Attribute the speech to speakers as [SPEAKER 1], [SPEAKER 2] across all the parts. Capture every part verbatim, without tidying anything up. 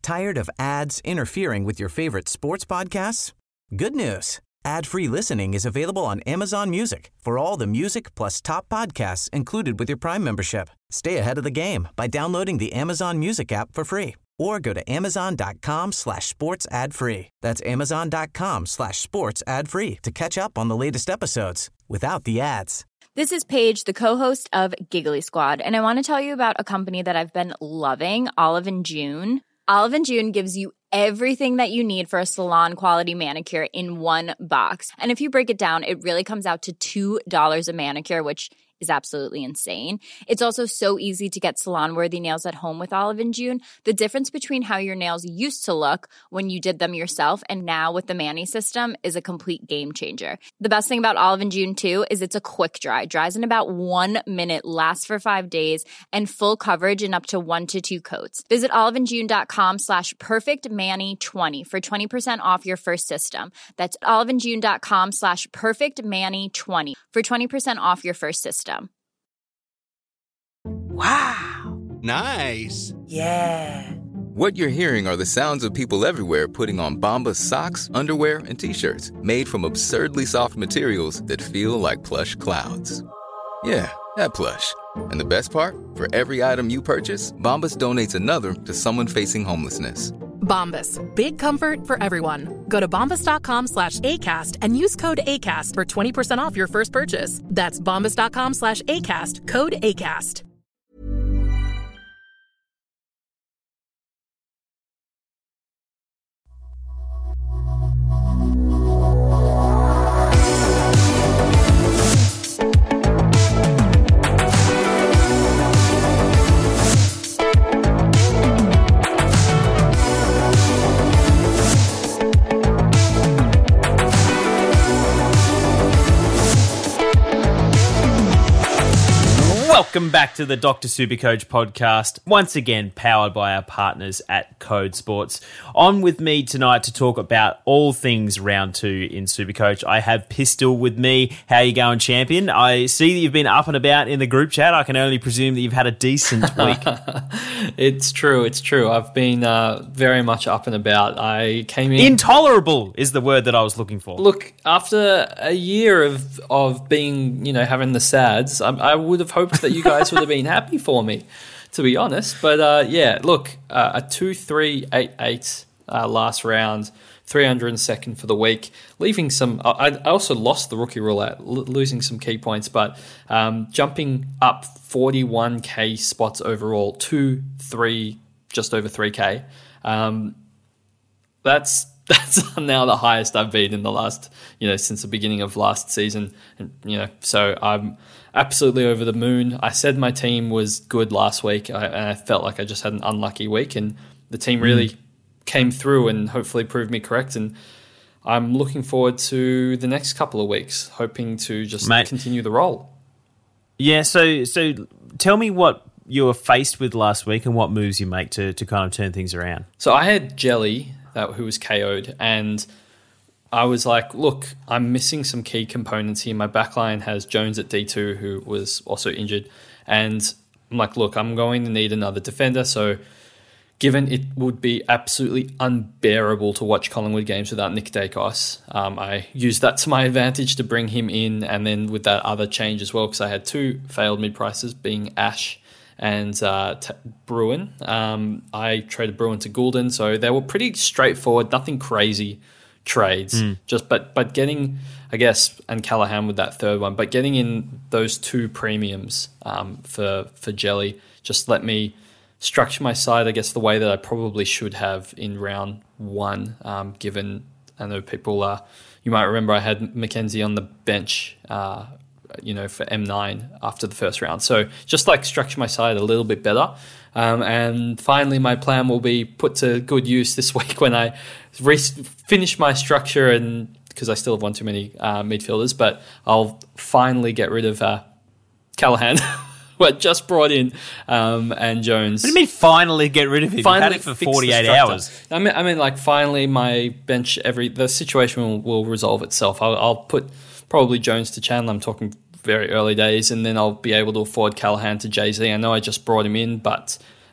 [SPEAKER 1] Tired of ads interfering with your favorite sports podcasts? Good news. Ad-free listening is available on Amazon Music for all the music plus top podcasts included with your Prime membership. Stay ahead of the game by downloading the Amazon Music app for free or go to amazon.com slash sports ad free. That's amazon.com slash sports ad free to catch up on the latest episodes without the ads.
[SPEAKER 2] This is Paige, the co-host of Giggly Squad, and I want to tell you about a company that I've been loving, Olive and June. Olive and June gives you everything that you need for a salon-quality manicure in one box. And if you break it down, it really comes out to two dollars a manicure, which is absolutely insane. It's also so easy to get salon-worthy nails at home with Olive and June. The difference between how your nails used to look when you did them yourself and now with the Mani system is a complete game changer. The best thing about Olive and June, too, is it's a quick dry. Dries in about one minute, lasts for five days, and full coverage in up to one to two coats. Visit oliveandjune.com slash perfectmani20 for twenty percent off your first system. That's oliveandjune.com slash perfectmani20 for twenty percent off your first system.
[SPEAKER 3] Wow.
[SPEAKER 4] Nice.
[SPEAKER 3] Yeah.
[SPEAKER 5] What you're hearing are the sounds of people everywhere putting on Bombas socks, underwear, and T-shirts made from absurdly soft materials that feel like plush clouds. Yeah, that plush. And the best part? For every item you purchase, Bombas donates another to someone facing homelessness.
[SPEAKER 6] Bombas. Big comfort for everyone. Go to bombas.com slash ACAST and use code ACAST for twenty percent off your first purchase. That's bombas.com slash ACAST. Code ACAST.
[SPEAKER 7] Welcome back to the Doctor Supercoach podcast, once again powered by our partners at Code Sports. On with me tonight to talk about all things round two in Supercoach, I have Pistol with me. How you going, champion? I see that you've been up and about in the group chat. I can only presume that you've had a decent week.
[SPEAKER 8] It's true, it's true. I've been uh, very much up and about. I came in...
[SPEAKER 7] Intolerable is the word that I was looking for.
[SPEAKER 8] Look, after a year of, of being, you know, having the sads, I, I would have hoped that you guys would have been happy for me, to be honest. But uh, yeah, look, uh, a two three eight eight uh, last round, three hundred second for the week, leaving some... I, I also lost the rookie roulette, l- losing some key points, but um, jumping up forty-one K spots overall, two, three, just over three K. Um, that's... That's now the highest I've been in the last, you know, since the beginning of last season. And, you know, so I'm absolutely over the moon. I said my team was good last week, I, and I felt like I just had an unlucky week, and the team really mm. came through and hopefully proved me correct. And I'm looking forward to the next couple of weeks, hoping to just Mate, continue the roll.
[SPEAKER 7] Yeah, so so tell me what you were faced with last week and what moves you make to, to kind of turn things around.
[SPEAKER 8] So I had Jelly, that who was K O'd, and I was like, look, I'm missing some key components here. My backline has Jones at D two, who was also injured, and I'm like, look, I'm going to need another defender, so given it would be absolutely unbearable to watch Collingwood games without Nick Dacos, um, I used that to my advantage to bring him in, and then with that other change as well, because I had two failed mid-prices, being Ash and uh, t- Bruin. Um, I traded Bruin to Goulden, so they were pretty straightforward, nothing crazy trades. Mm. Just but but getting, I guess, and Callahan with that third one, but getting in those two premiums um, for for Jelly just let me structure my side, I guess, the way that I probably should have in round one. Um, given I know people, uh, you might remember I had Mackenzie on the bench. Uh, you know, for M nine after the first round. So just like structure my side a little bit better. Um, and finally, my plan will be put to good use this week when I re- finish my structure, and because I still have one too many uh, midfielders, but I'll finally get rid of uh, Callahan, who I just brought in, um, and Jones.
[SPEAKER 7] What do you mean finally get rid of him? Finally, You've had it for forty-eight hours.
[SPEAKER 8] I mean, I mean, like finally my bench, every the situation will, will resolve itself. I'll, I'll put probably Jones to Chandler. I'm talking very early days, and then I'll be able to afford Callahan to Jay-Z. I know I just brought him in, but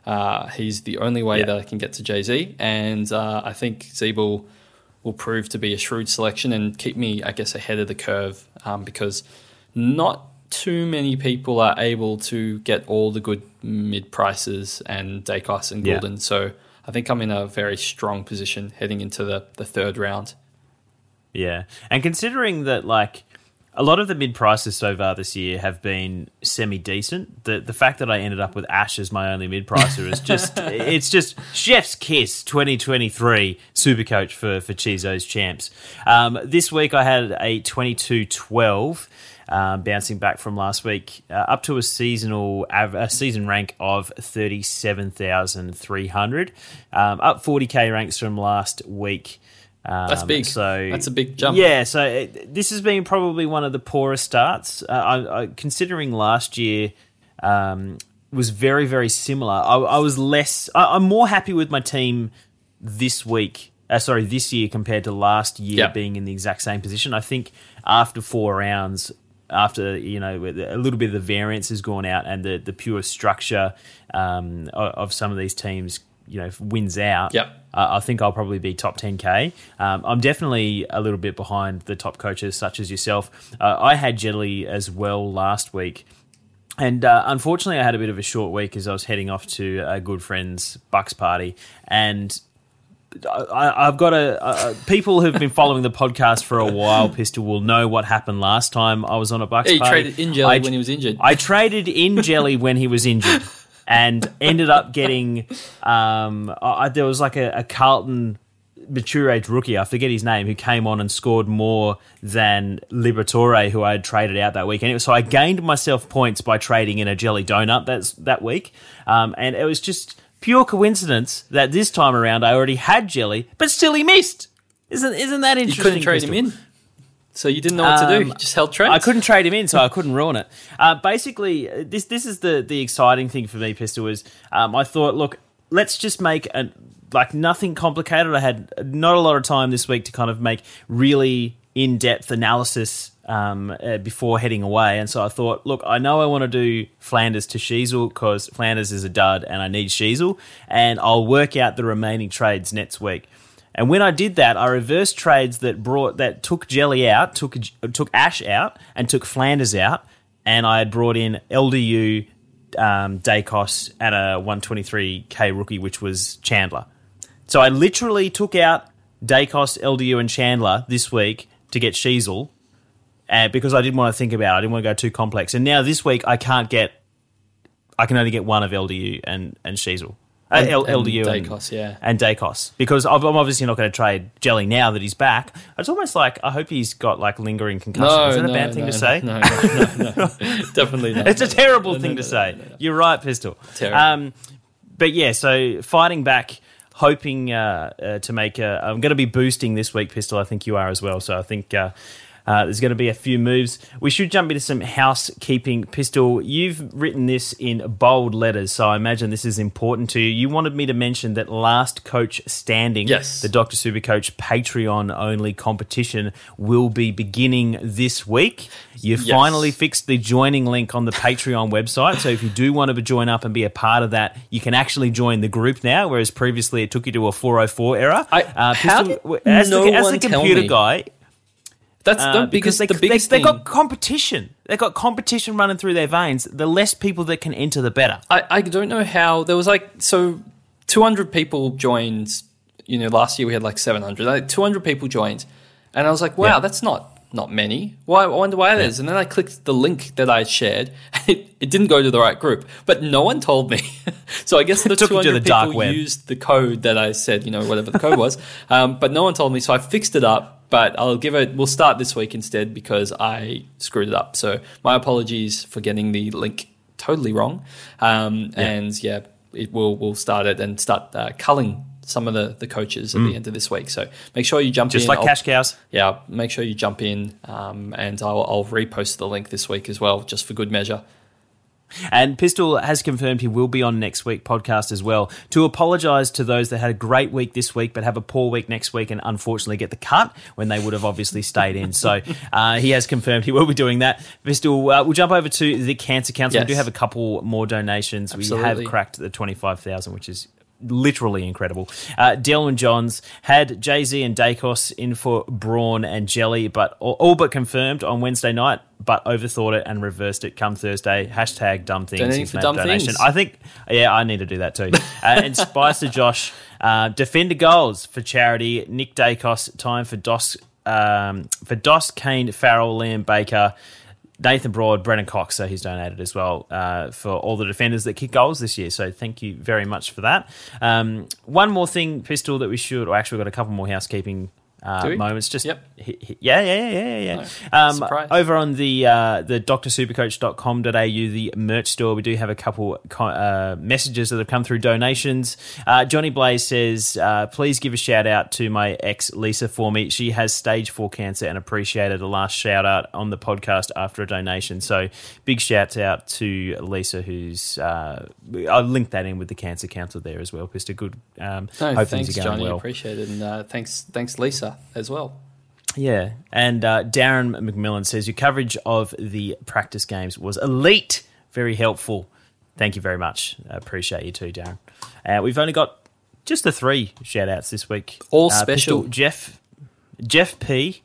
[SPEAKER 8] Uh, he's the only way
[SPEAKER 7] yeah.
[SPEAKER 8] that I can get to Jay-Z, and uh, I think Zeeble will prove to be a shrewd selection and keep me, I guess, ahead of the curve um, because not too many people are able to get all the good mid prices and Dacos and Goulden. Yeah. So I think I'm in a very strong position heading into the, the third round.
[SPEAKER 7] Yeah. And considering that, like, a lot of the mid prices so far this year have been semi-decent. The the fact that I ended up with Ash as my only mid-pricer is just, it's just chef's kiss twenty twenty-three Supercoach for, for Chizo's champs. Um, this week I had a twenty-two twelve, um, bouncing back from last week, uh, up to a seasonal a season rank of thirty-seven thousand three hundred, um, up forty K ranks from last week. Um,
[SPEAKER 8] That's big.
[SPEAKER 7] So
[SPEAKER 8] that's a big jump.
[SPEAKER 7] Yeah, so it, this has been probably one of the poorest starts. Uh, I, I, considering last year um, was very, very similar. I, I was less. I, I'm more happy with my team this week. Uh, sorry, this year compared to last year
[SPEAKER 8] yep.
[SPEAKER 7] being in the exact same position. I think after four rounds, after you know a little bit of the variance has gone out and the the pure structure um, of, of some of these teams, you know, wins out.
[SPEAKER 8] Yep.
[SPEAKER 7] Uh, I think I'll probably be top ten K. Um, I'm definitely a little bit behind the top coaches such as yourself. Uh, I had Jelly as well last week. And uh, unfortunately, I had a bit of a short week as I was heading off to a good friend's Bucks party. And I, I've got a, a... People who've been following the podcast for a while, Pistol, will know what happened last time I was on a Bucks
[SPEAKER 8] yeah, you
[SPEAKER 7] party.
[SPEAKER 8] traded in Jelly
[SPEAKER 7] I,
[SPEAKER 8] when he was injured.
[SPEAKER 7] I traded in Jelly when he was injured. And ended up getting, um, I, there was like a, a Carlton mature age rookie, I forget his name, who came on and scored more than Liberatore, who I had traded out that week. And it was, so I gained myself points by trading in a Jelly donut that's, that week. Um, and it was just pure coincidence that this time around I already had Jelly, but still he missed. Isn't isn't that interesting?
[SPEAKER 8] You couldn't trade
[SPEAKER 7] Crystal?
[SPEAKER 8] him in? So you didn't know what to do. You just held trades.
[SPEAKER 7] I couldn't trade him in, so I couldn't ruin it. Uh, basically, this this is the the exciting thing for me, Pistol, was um, I thought, look, let's just make a, like nothing complicated. I had not a lot of time this week to kind of make really in-depth analysis um, uh, before heading away, and so I thought, look, I know I want to do Flanders to Sheezel because Flanders is a dud and I need Sheezel, and I'll work out the remaining trades next week. And when I did that, I reversed trades that brought that took Jelly out, took took Ash out, and took Flanders out, and I had brought in L D U, um, Dacos, and a one twenty-three K rookie, which was Chandler. So I literally took out Dacos, L D U, and Chandler this week to get Sheezel, uh, because I didn't want to think about it. I didn't want to go too complex. And now this week, I can't get, I can only get one of L D U and, and Sheezel. Uh,
[SPEAKER 8] And,
[SPEAKER 7] L- LDU
[SPEAKER 8] and Dacos,
[SPEAKER 7] and,
[SPEAKER 8] yeah.
[SPEAKER 7] and Dacos, because I'm obviously not going to trade Jelly now that he's back. It's almost like I hope he's got like lingering concussion.
[SPEAKER 8] No,
[SPEAKER 7] Is that
[SPEAKER 8] no,
[SPEAKER 7] a bad thing
[SPEAKER 8] no,
[SPEAKER 7] to say?
[SPEAKER 8] No, no, no, no. Definitely not.
[SPEAKER 7] It's a terrible
[SPEAKER 8] No,
[SPEAKER 7] thing
[SPEAKER 8] no,
[SPEAKER 7] to
[SPEAKER 8] no,
[SPEAKER 7] say.
[SPEAKER 8] no, no, no.
[SPEAKER 7] You're right, Pistol.
[SPEAKER 8] Terrible.
[SPEAKER 7] Um, but yeah, so fighting back, hoping uh, uh, to make a... I'm going to be boosting this week, Pistol. I think you are as well. So I think... Uh, Uh, there's going to be a few moves. We should jump into some housekeeping. Pistol, you've written this in bold letters, so I imagine this is important to you. You wanted me to mention that Last Coach Standing,
[SPEAKER 8] yes.
[SPEAKER 7] the Doctor Supercoach Patreon-only competition, will be beginning this week. You
[SPEAKER 8] Yes.
[SPEAKER 7] finally fixed the joining link on the Patreon website, so if you do want to join up and be a part of that, you can actually join the group now, whereas previously it took you to a four oh four error.
[SPEAKER 8] I,
[SPEAKER 7] uh,
[SPEAKER 8] how
[SPEAKER 7] Pistol,
[SPEAKER 8] did
[SPEAKER 7] as,
[SPEAKER 8] no
[SPEAKER 7] the, as
[SPEAKER 8] one
[SPEAKER 7] the
[SPEAKER 8] tell
[SPEAKER 7] computer
[SPEAKER 8] me?
[SPEAKER 7] guy...
[SPEAKER 8] That's
[SPEAKER 7] Uh,
[SPEAKER 8] the
[SPEAKER 7] because
[SPEAKER 8] biggest,
[SPEAKER 7] they,
[SPEAKER 8] the biggest
[SPEAKER 7] they, they
[SPEAKER 8] thing.
[SPEAKER 7] got competition. They got competition running through their veins. The less people that can enter, the better.
[SPEAKER 8] I, I don't know how. There was like, so two hundred people joined, you know, last year we had like seven hundred. Like two hundred people joined. And I was like, wow,
[SPEAKER 7] Yeah.
[SPEAKER 8] that's not not many. Why? I wonder why it is. And then I clicked the link that I shared. It, it didn't go to the right group. But no one told me. So I guess the
[SPEAKER 7] Took
[SPEAKER 8] two
[SPEAKER 7] you to
[SPEAKER 8] hundred
[SPEAKER 7] the dark
[SPEAKER 8] people
[SPEAKER 7] web.
[SPEAKER 8] used the code that I said, you know, whatever the code was. Um, but no one told me. So I fixed it up. But I'll give it, we'll start this week instead because I screwed it up. So my apologies for getting the link totally wrong. Um,
[SPEAKER 7] Yeah.
[SPEAKER 8] And yeah, it will, we'll start it and start uh, culling some of the, the coaches at the end of this week. So make sure you jump
[SPEAKER 7] Just
[SPEAKER 8] in.
[SPEAKER 7] like
[SPEAKER 8] I'll-
[SPEAKER 7] cash cows.
[SPEAKER 8] Yeah, make sure you jump in um, and I'll, I'll repost the link this week as well, just for good measure.
[SPEAKER 7] And Pistol has confirmed he will be on next week podcast as well to apologise to those that had a great week this week but have a poor week next week and unfortunately get the cut when they would have obviously stayed in. So uh, he has confirmed he will be doing that. Pistol, uh, we'll jump over to the Cancer Council. Yes. We do have a couple more donations. Absolutely. We have cracked the twenty-five thousand, which is literally incredible. Uh, Dylan Johns had Jay-Z and Dacos in for Braun and Jelly, but all, all but confirmed on Wednesday night, but overthought it and reversed it come Thursday. Hashtag dumb things.
[SPEAKER 8] Donating for dumb
[SPEAKER 7] donation.
[SPEAKER 8] things.
[SPEAKER 7] I think, yeah, I need to do that too. uh, and Spicer Josh, uh, defender goals for charity. Nick Dacos, time for Dos, um, for Dos, Kane, Farrell, Liam Baker, Nathan Broad, Brennan Cox, so he's donated as well uh, for all the defenders that kick goals this year. So thank you very much for that. Um, one more thing, Pistol, that we should, or actually we've got a couple more housekeeping uh, moments. Just
[SPEAKER 8] yep.
[SPEAKER 7] hit, hit, yeah, yeah, yeah, yeah. yeah.
[SPEAKER 8] No,
[SPEAKER 7] um, over on the uh, the d r supercoach dot com dot a u, the merch store, we do have a couple uh, messages that have come through donations. Uh, Johnny Blaze says, uh, please give a shout out to my ex Lisa for me. She has stage four cancer and appreciated a last shout out on the podcast after a donation. So big shouts out to Lisa, who's uh, I'll link that in with the Cancer Council there as well. Just a good um,
[SPEAKER 8] no,
[SPEAKER 7] hope
[SPEAKER 8] thanks,
[SPEAKER 7] things are going
[SPEAKER 8] Johnny.
[SPEAKER 7] well.
[SPEAKER 8] Appreciate it, and uh, thanks, thanks Lisa as well.
[SPEAKER 7] Yeah, and uh, Darren McMillan says, your coverage of the practice games was elite, very helpful. Thank you very much. I appreciate you too, Darren. Uh, we've only got just the three shout-outs this week.
[SPEAKER 8] All
[SPEAKER 7] uh,
[SPEAKER 8] special.
[SPEAKER 7] Pistol, Jeff, Jeff P,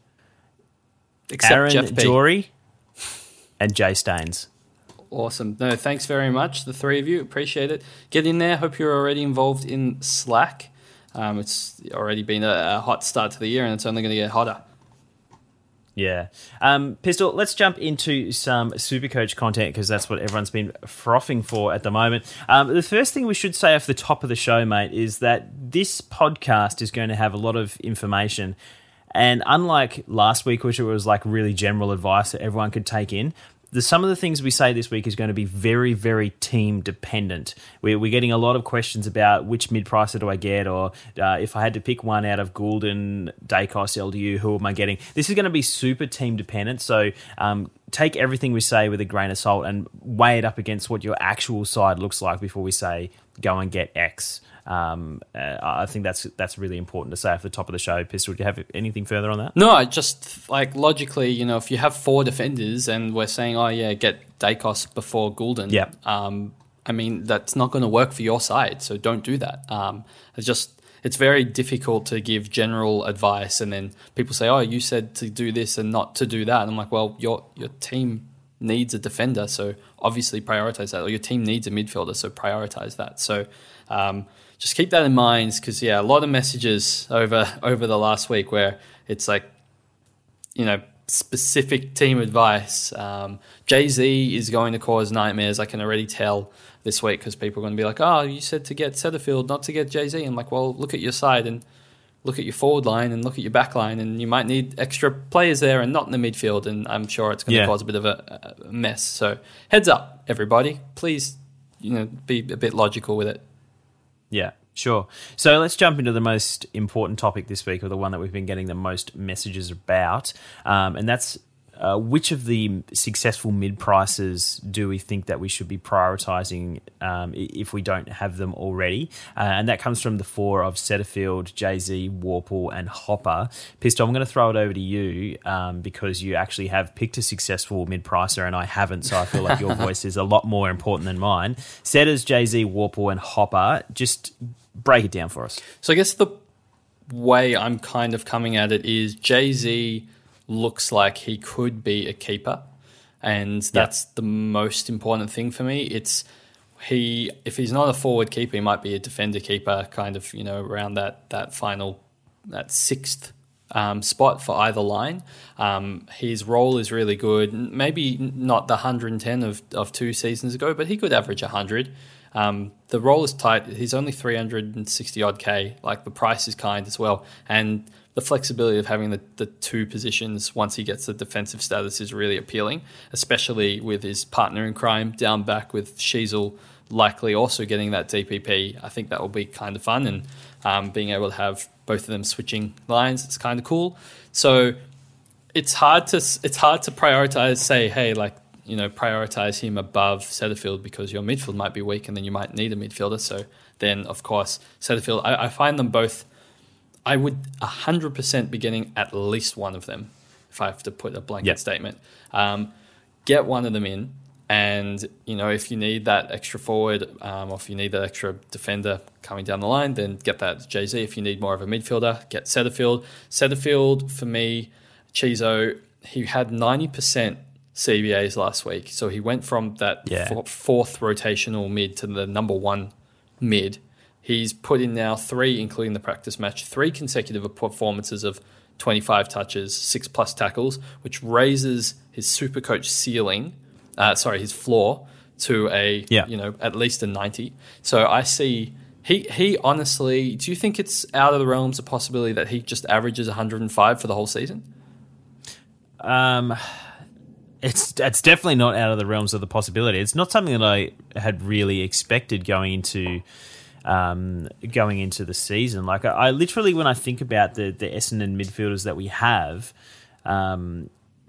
[SPEAKER 8] Except
[SPEAKER 7] Aaron
[SPEAKER 8] Jeff P.
[SPEAKER 7] Jory, and Jay Staines.
[SPEAKER 8] Awesome. No, thanks very much, the three of you. Appreciate it. Get in there. Hope you're already involved in Slack. Um, it's already been a, a hot start to the year, and it's only going to get hotter.
[SPEAKER 7] Yeah. Um, Pistol, let's jump into some Supercoach content because that's what everyone's been frothing for at the moment. Um, the first thing we should say off the top of the show, mate, is that this podcast is going to have a lot of information. And unlike last week, which it was like really general advice that everyone could take in, the, some of the things we say this week is going to be very, very team dependent. We're, we're getting a lot of questions about which mid-pricer do I get, or uh, if I had to pick one out of Goulden, Dacos, L D U, who am I getting? This is going to be super team dependent, so um, take everything we say with a grain of salt and weigh it up against what your actual side looks like before we say go and get X. Um, uh, I think that's that's really important to say off the top of the show. Pistol, do you have anything further on that?
[SPEAKER 8] No, I just like logically, you know, if you have four defenders and we're saying, oh yeah, get Dacos before Goulden,
[SPEAKER 7] yeah.
[SPEAKER 8] um, I mean that's not going to work for your side, so don't do that. Um, it's just it's very difficult to give general advice, and then people say, oh, you said to do this and not to do that, and I'm like, well, your your team needs a defender, so obviously prioritize that, or your team needs a midfielder, so prioritize that. So. Um, Just keep that in mind because, yeah, a lot of messages over over the last week where it's like, you know, specific team advice. Um, Jay-Z is going to cause nightmares, I can already tell this week, because people are going to be like, oh, you said to get Setterfield, not to get Jay-Z. I'm like, well, look at your side and look at your forward line and look at your back line, and you might need extra players there and not in the midfield, and I'm sure it's going to
[SPEAKER 7] yeah.
[SPEAKER 8] cause a bit of a, a mess. So heads up, everybody. Please, you know, be a bit logical with it.
[SPEAKER 7] Yeah, sure. So let's jump into the most important topic this week, or the one that we've been getting the most messages about, um, and that's uh, which of the successful mid-prices do we think that we should be prioritising um, if we don't have them already? Uh, and that comes from the four of Setterfield, Jay-Z, Warple and Hopper. Pistol, I'm going to throw it over to you um, because you actually have picked a successful mid-pricer and I haven't, so I feel like your voice is a lot more important than mine. Setters, Jay-Z, Warple and Hopper, just break it down for us.
[SPEAKER 8] So I guess the way I'm kind of coming at it is Jay-Z looks like he could be a keeper, and that's yep. the most important thing for me. It's he if he's not a forward keeper, he might be a defender keeper, kind of, you know, around that that final that sixth um, spot for either line. Um, his role is really good. Maybe not the one hundred ten of of two seasons ago, but he could average one hundred. Um, the role is tight. He's only three hundred sixty odd K. Like, the price is kind as well, and the flexibility of having the, the two positions once he gets the defensive status is really appealing, especially with his partner in crime down back with Sheasel likely also getting that D P P. I think that will be kind of fun, and um, being able to have both of them switching lines, it's kind of cool. So it's hard to it's hard to prioritize. Say, hey, like you know, prioritize him above Setterfield because your midfield might be weak and then you might need a midfielder. So then, of course, Setterfield, I, I find them both, I would one hundred percent be getting at least one of them if I have to put a blanket yep. statement. Um, get one of them in. And, you know, if you need that extra forward um, or if you need that extra defender coming down the line, then get that Jay Z. If you need more of a midfielder, get Setterfield. Setterfield, for me, Chizo, he had ninety percent C B As last week. So he went from that yeah. f- fourth rotational mid to the number one mid. He's put in now three, including the practice match, three consecutive performances of twenty-five touches, six plus tackles, which raises his Supercoach ceiling Uh, sorry, his floor to a, yeah. you know, at least a ninety. So I see, he he honestly, do you think it's out of the realms of possibility that he just averages one hundred five for the whole season?
[SPEAKER 7] Um, it's it's definitely not out of the realms of the possibility. It's not something that I had really expected going into um, going into the season. Like I, I literally, when I think about the the Essendon midfielders that we have, um,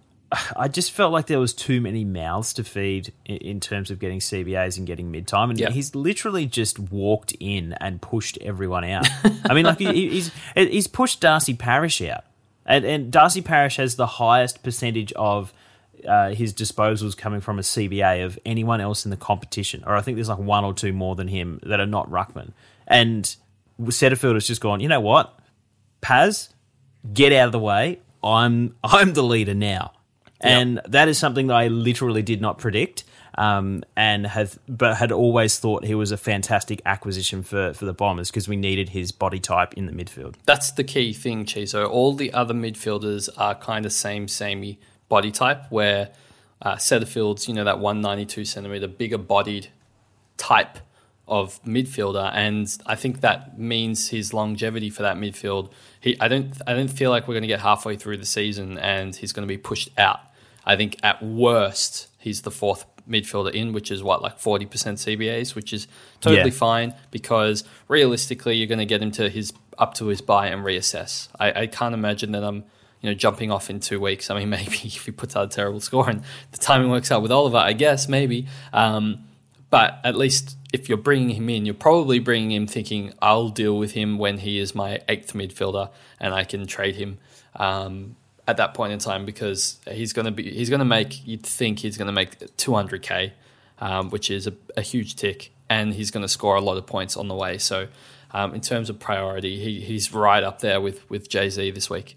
[SPEAKER 7] I just felt like there was too many mouths to feed in, in terms of getting C B As and getting mid-time. And yep. he's literally just walked in and pushed everyone out. I mean, like he, he's he's pushed Darcy Parish out. And, and Darcy Parish has the highest percentage of uh, his disposals coming from a C B A of anyone else in the competition. Or I think there's like one or two more than him that are not ruckman. And Setterfield has just gone, you know what? Paz, get out of the way. I'm I'm the leader now. And yep. that is something that I literally did not predict, um, and have but had always thought he was a fantastic acquisition for, for the Bombers because we needed his body type in the midfield.
[SPEAKER 8] That's the key thing, Chizo. All the other midfielders are kind of same, samey body type, where uh, Setterfield's, you know, that one ninety-two centimetre, bigger bodied type of midfielder, and I think that means his longevity for that midfield. He, I don't, I don't feel like we're going to get halfway through the season and he's going to be pushed out. I think at worst, he's the fourth midfielder in, which is what, like forty percent C B As, which is totally yeah. fine because realistically, you're going to get him to his up to his bye and reassess. I, I can't imagine that I'm you know jumping off in two weeks. I mean, maybe if he puts out a terrible score and the timing works out with Oliver, I guess maybe. Um, but at least if you're bringing him in, you're probably bringing him thinking, I'll deal with him when he is my eighth midfielder and I can trade him. Um, at that point in time, because he's going to be, he's going to make, you'd think he's going to make two hundred K, um, which is a, a huge tick, and he's going to score a lot of points on the way. So um, in terms of priority, he, he's right up there with, with Jay-Z this week.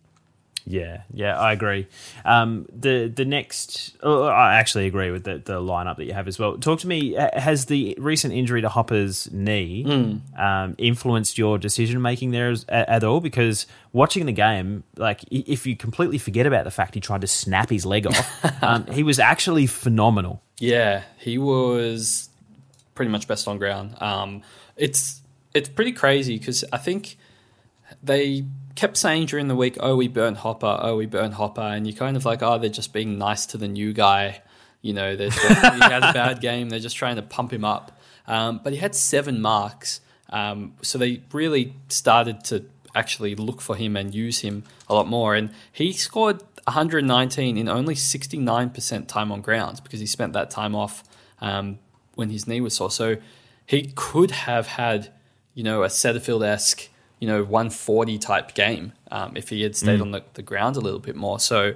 [SPEAKER 7] Yeah, yeah, I agree. Um, the the next, oh, I actually agree with the, the lineup that you have as well. Talk to me, has the recent injury to Hopper's knee mm. um, influenced your decision making there as, at all? Because watching the game, like if you completely forget about the fact he tried to snap his leg off, um, he was actually phenomenal.
[SPEAKER 8] Yeah, he was pretty much best on ground. Um, it's it's pretty crazy because I think they kept saying during the week, oh, we burnt Hopper, oh, we burnt Hopper, and you're kind of like, oh, they're just being nice to the new guy. You know, they're, they're, he had a bad game, they're just trying to pump him up. Um, but he had seven marks, um, so they really started to actually look for him and use him a lot more. And he scored one hundred nineteen in only sixty-nine percent time on ground because he spent that time off um, when his knee was sore. So he could have had, you know, a Setterfield-esque, you know, one forty type game um, if he had stayed mm. on the, the ground a little bit more. So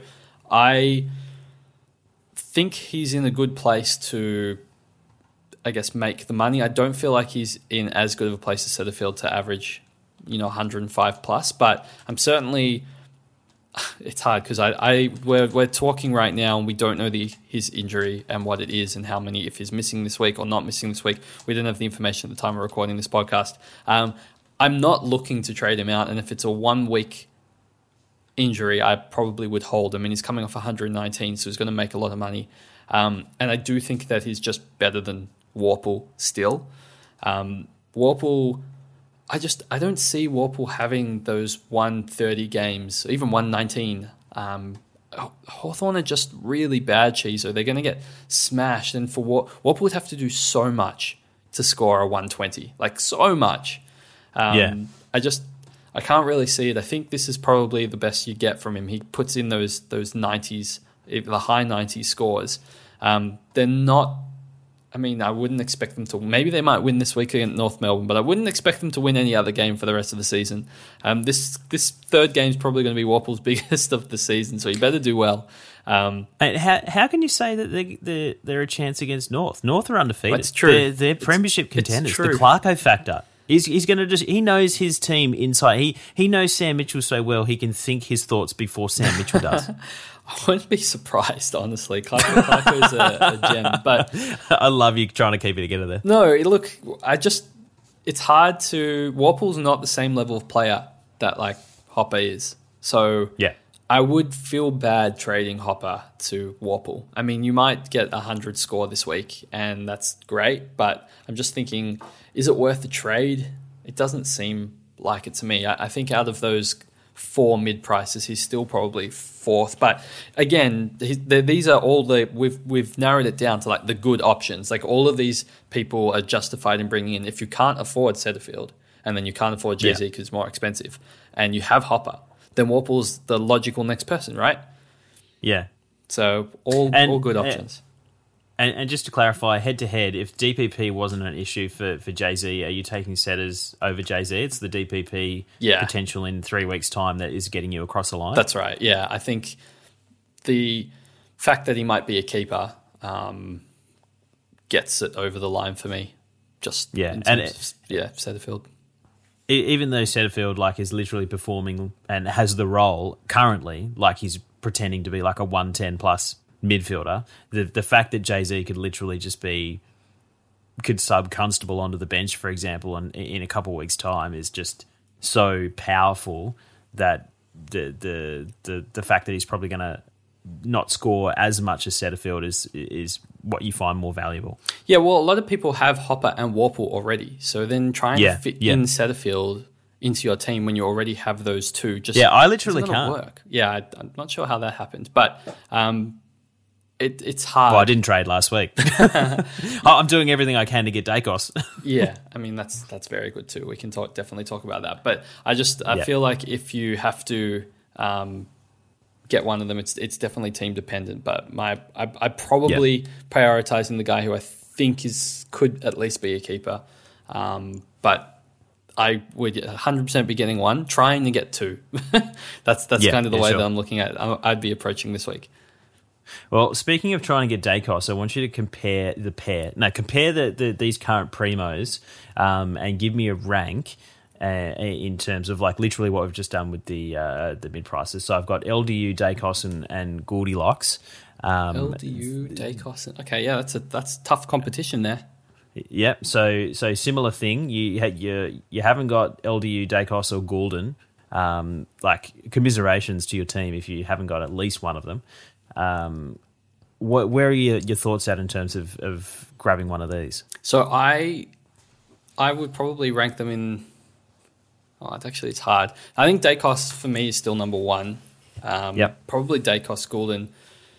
[SPEAKER 8] I think he's in a good place to, I guess, make the money. I don't feel like he's in as good of a place as Setterfield to average, you know, one hundred five plus, but I'm certainly, it's hard because I, I we're, we're talking right now and we don't know the his injury and what it is and how many, if he's missing this week or not missing this week. We don't have the information at the time of recording this podcast. Um, I'm not looking to trade him out, and if it's a one-week injury, I probably would hold him. I mean, he's coming off one hundred nineteen, so he's going to make a lot of money. Um, and I do think that he's just better than Worpel still. Um, Worpel, I just I don't see Worpel having those one thirty games, even one nineteen. Um, Hawthorn are just really bad, Chizo. They're going to get smashed, and for War- Worpel would have to do so much to score a one twenty, like so much. Um, yeah. I just, I can't really see it. I think this is probably the best you get from him. He puts in those those nineties, the high nineties scores. Um, they're not. I mean, I wouldn't expect them to. Maybe they might win this week against North Melbourne, but I wouldn't expect them to win any other game for the rest of the season. Um, this this third game is probably going to be Warple's biggest of the season, so you better do well. Um,
[SPEAKER 7] and how how can you say that they, they're, they're a chance against North? North are undefeated.
[SPEAKER 8] That's true.
[SPEAKER 7] They're, they're premiership
[SPEAKER 8] it's,
[SPEAKER 7] contenders.
[SPEAKER 8] It's
[SPEAKER 7] the Clarko factor. He's he's going to just he knows his team inside. He he knows Sam Mitchell so well he can think his thoughts before Sam Mitchell does.
[SPEAKER 8] I wouldn't be surprised, honestly. Clarko, Clarko's a, a gem, but
[SPEAKER 7] I love you trying to keep it together there.
[SPEAKER 8] No, look, I just it's hard to. Warple's not the same level of player that like Hopper is, so
[SPEAKER 7] yeah.
[SPEAKER 8] I would feel bad trading Hopper to Warple. I mean, you might get a hundred score this week, and that's great. But I'm just thinking, is it worth the trade? It doesn't seem like it to me. I, I think out of those four mid prices, he's still probably fourth. But again, he, the, these are all the we've we've narrowed it down to like the good options. Like all of these people are justified in bringing in. If you can't afford Setterfield, and then you can't afford Jay-Z because yeah. it's more expensive, and you have Hopper, then Warple's the logical next person, right?
[SPEAKER 7] Yeah.
[SPEAKER 8] So all
[SPEAKER 7] and,
[SPEAKER 8] all good options.
[SPEAKER 7] And, and just to clarify, head to head, if D P P wasn't an issue for, for Jay-Z, are you taking Setters over Jay-Z? It's the D P P
[SPEAKER 8] yeah.
[SPEAKER 7] potential in three weeks' time that is getting you across the line.
[SPEAKER 8] That's right. Yeah, I think the fact that he might be a keeper um, gets it over the line for me. Just
[SPEAKER 7] yeah,
[SPEAKER 8] in
[SPEAKER 7] and
[SPEAKER 8] terms
[SPEAKER 7] it,
[SPEAKER 8] of, yeah, Setterfield.
[SPEAKER 7] Even though Setterfield like is literally performing and has the role currently, like he's pretending to be like a one ten plus midfielder, the the fact that Jay-Z could literally just be could sub Constable onto the bench, for example, and in a couple of weeks' time is just so powerful that the the the the fact that he's probably going to not score as much as Setterfield is is what you find more valuable.
[SPEAKER 8] Yeah, well, a lot of people have Hopper and Warple already, so then trying
[SPEAKER 7] yeah,
[SPEAKER 8] to fit
[SPEAKER 7] yeah.
[SPEAKER 8] in Setterfield into your team when you already have those two just
[SPEAKER 7] yeah, I literally
[SPEAKER 8] isn't gonna
[SPEAKER 7] can't
[SPEAKER 8] work. Yeah, I, I'm not sure how that happened, but um, it, it's hard.
[SPEAKER 7] Well, I didn't trade last week. I'm doing everything I can to get Dacos.
[SPEAKER 8] Yeah, I mean that's that's very good too. We can talk definitely talk about that, but I just I
[SPEAKER 7] yeah.
[SPEAKER 8] feel like if you have to. Um, get one of them. It's it's definitely team dependent, but my I, I probably
[SPEAKER 7] yep.
[SPEAKER 8] prioritizing the guy who I think is could at least be a keeper. Um, but I would one hundred percent be getting one, trying to get two. that's that's
[SPEAKER 7] yeah,
[SPEAKER 8] kind of the
[SPEAKER 7] yeah,
[SPEAKER 8] way
[SPEAKER 7] sure.
[SPEAKER 8] that I'm looking at it. I'd be approaching this week.
[SPEAKER 7] Well, speaking of trying to get Dacos, I want you to compare the pair. No, compare the, the these current primos um, and give me a rank. Uh, in terms of like literally what we've just done with the uh, the mid prices. So I've got L D U, Dacos, and, and Goldilocks. Um,
[SPEAKER 8] L D U, Dacos. And, okay, yeah, that's a that's tough competition there.
[SPEAKER 7] Yep. So so similar thing. You you you haven't got L D U, Dacos, or Goulden. Um, like commiserations to your team if you haven't got at least one of them. Um, what where are your, your thoughts at in terms of, of grabbing one of these?
[SPEAKER 8] So I I would probably rank them in. Oh, it's actually, it's hard. I think Dacos for me is still number one. Um,
[SPEAKER 7] yep.
[SPEAKER 8] Probably Dacos, Goulden,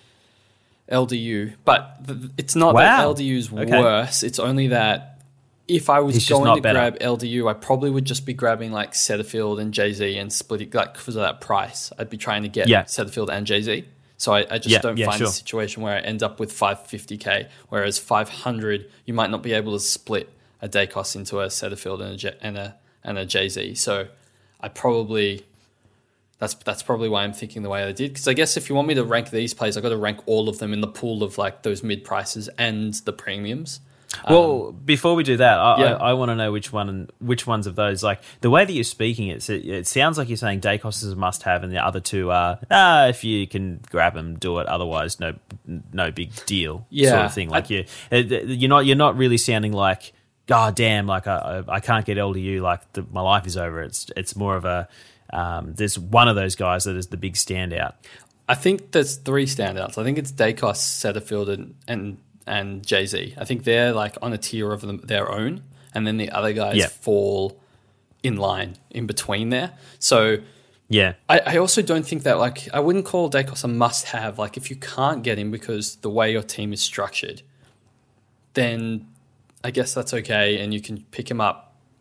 [SPEAKER 8] L D U. But th- it's not
[SPEAKER 7] wow.
[SPEAKER 8] that L D U is okay. worse. It's only that if I was
[SPEAKER 7] He's
[SPEAKER 8] going to
[SPEAKER 7] better.
[SPEAKER 8] grab L D U, I probably would just be grabbing like Setterfield and Jay-Z and split it like because of that price. I'd be trying to get
[SPEAKER 7] yeah.
[SPEAKER 8] Setterfield and Jay-Z. So I, I just
[SPEAKER 7] yeah,
[SPEAKER 8] don't
[SPEAKER 7] yeah,
[SPEAKER 8] find
[SPEAKER 7] sure.
[SPEAKER 8] a situation where I end up with five fifty K, whereas five hundred, you might not be able to split a Dacos into a Setterfield and a, and a, and a Jay-Z. So I probably that's that's probably why I'm thinking the way I did. Because I guess if you want me to rank these plays, I've got to rank all of them in the pool of like those mid prices and the premiums.
[SPEAKER 7] Well, um, before we do that, I,
[SPEAKER 8] yeah.
[SPEAKER 7] I, I want to know which one, which ones of those. Like the way that you're speaking, it it sounds like you're saying Dacos is a must-have, and the other two are ah, if you can grab them, do it. Otherwise, no, no big deal.
[SPEAKER 8] Yeah.
[SPEAKER 7] Sort of thing. Like you, you're not, you're not really sounding like, God damn, like I, I can't get L D U. Like the, my life is over. It's, it's more of a. Um, there's one of those guys that is the big standout.
[SPEAKER 8] I think there's three standouts. I think it's Dacos, Setterfield, and and. and Jay-Z. I think they're like on a tier of them, their own, and then the other guys
[SPEAKER 7] yeah.
[SPEAKER 8] fall in line in between there. So
[SPEAKER 7] yeah,
[SPEAKER 8] I, I also don't think that like I wouldn't call Dacos a must-have. Like if you can't get him because the way your team is structured, then I guess that's okay, and you can pick him up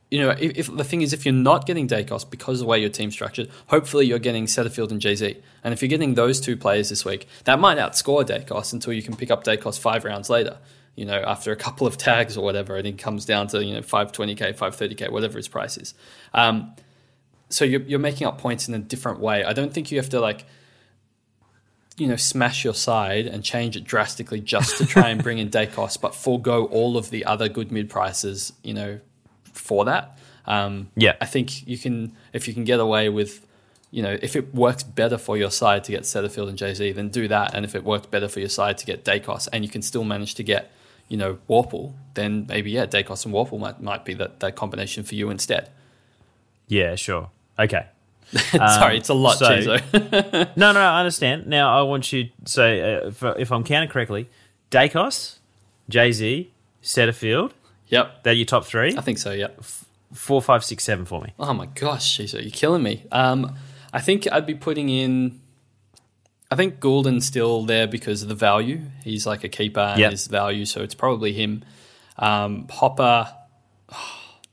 [SPEAKER 8] you know, if, if the thing is, if you're not getting Dacos because of the way your team's structured, hopefully you're getting Setterfield and Jay-Z. And if you're getting those two players this week, that might outscore Dacos until you can pick up Dacos five rounds later. You know, after a couple of tags or whatever, and it comes down to, you know, five twenty K, five thirty K, whatever his price is. Um, so you're, you're making up points in a different way. I don't think you have to, like, you know, smash your side and change it drastically just to try and bring in Dacos, but forego all of the other good mid prices, you know, for that. Um,
[SPEAKER 7] yeah.
[SPEAKER 8] I think you can, if you can get away with, you know, if it works better for your side to get Setterfield and Jay-Z, then do that. And if it works better for your side to get Dacos and you can still manage to get, you know, Warple, then maybe, yeah, Dacos and Warple might, might be that, that combination for you instead.
[SPEAKER 7] Yeah, sure. Okay.
[SPEAKER 8] Sorry, it's a lot,
[SPEAKER 7] so,
[SPEAKER 8] Chizo.
[SPEAKER 7] no, no, I understand. Now, I want you to say, uh, if, if I'm counting correctly, Dacos, Jay-Z, Setterfield.
[SPEAKER 8] Yep.
[SPEAKER 7] They're your top three?
[SPEAKER 8] I think so, yeah.
[SPEAKER 7] F- four, five, six, seven for me.
[SPEAKER 8] Oh, my gosh, Chizo, you're killing me. Um, I think I'd be putting in... I think Goulden's still there because of the value. He's like a keeper and
[SPEAKER 7] yep.
[SPEAKER 8] his value, so it's probably him. Um, Hopper... Oh,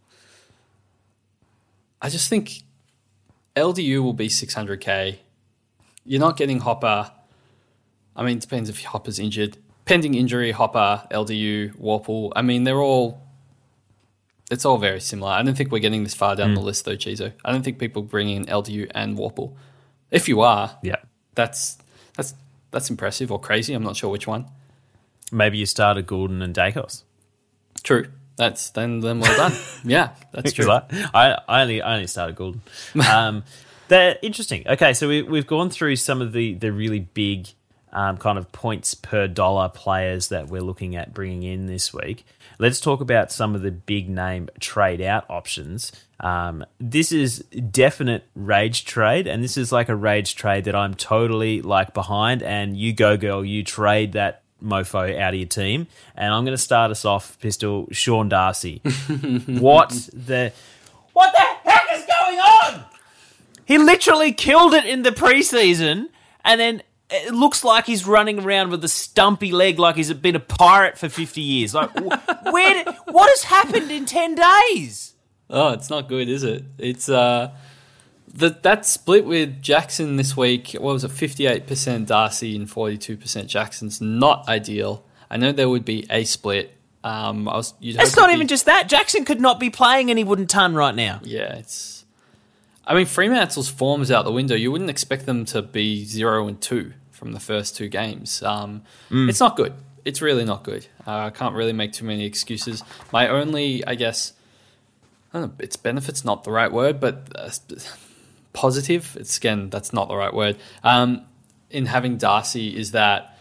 [SPEAKER 8] I just think... L D U will be six hundred K. You're not getting Hopper. I mean, it depends if Hopper's injured. Pending injury, Hopper, L D U, Warple. I mean, they're all... It's all very similar. I don't think we're getting this far down mm. the list, though, Chizo. I don't think people bring in L D U and Warple. If you are,
[SPEAKER 7] yeah,
[SPEAKER 8] that's that's that's impressive or crazy. I'm not sure which one.
[SPEAKER 7] Maybe you started Goulden and Dacos.
[SPEAKER 8] True. That's then then well done. Yeah, that's true.
[SPEAKER 7] I, I only I only started Goulden. Um, they're interesting. Okay, so we, we've gone through some of the the really big um, kind of points per dollar players that we're looking at bringing in this week. Let's talk about some of the big name trade out options. Um, this is definite rage trade, and this is like a rage trade that I'm totally like behind. And you go, girl, you trade that mofo out of your team. And I'm going to start us off, Pistol, Sean Darcy. what the what the heck is going on? He literally killed it in the preseason, and then it looks like he's running around with a stumpy leg like he's been a pirate for fifty years. Like, where? Did, what has happened in ten days?
[SPEAKER 8] Oh, it's not good, is it? It's uh, the, that split with Jackson this week, what was it, fifty-eight percent Darcy and forty-two percent Jackson's not ideal. I know there would be a split. Um, I was. You'd
[SPEAKER 7] it's not even be, just that. Jackson could not be playing and he wouldn't ton right now.
[SPEAKER 8] Yeah, it's... I mean, Fremantle's form is out the window. You wouldn't expect them to be zero and two from the first two games. Um, mm. It's not good. It's really not good. Uh, I can't really make too many excuses. My only, I guess... I don't know, it's benefit's not the right word, but uh, positive, it's again, that's not the right word, um, in having Darcy is that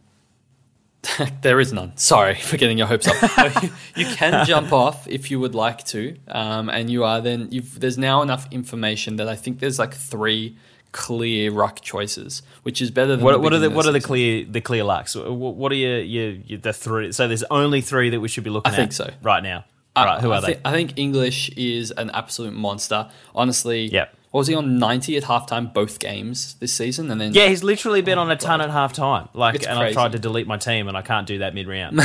[SPEAKER 8] there is none. Sorry for getting your hopes up. you, you can jump off if you would like to, um, and you are then, you've, there's now enough information that I think there's like three clear ruck choices, which is better than
[SPEAKER 7] what,
[SPEAKER 8] the
[SPEAKER 7] what are the what are the
[SPEAKER 8] season.
[SPEAKER 7] clear the clear lucks? What are your, your, your the three? So there's only three that we should be looking
[SPEAKER 8] I
[SPEAKER 7] at.
[SPEAKER 8] think so.
[SPEAKER 7] Right now. Right, who
[SPEAKER 8] I
[SPEAKER 7] are
[SPEAKER 8] th-
[SPEAKER 7] they?
[SPEAKER 8] I think English is an absolute monster. Honestly,
[SPEAKER 7] yep.
[SPEAKER 8] What was he on ninety at halftime both games this season? And then
[SPEAKER 7] yeah, he's literally been oh on a ton God. at halftime. Like,
[SPEAKER 8] it's
[SPEAKER 7] and
[SPEAKER 8] crazy.
[SPEAKER 7] I've tried to delete my team, and I can't do that mid round.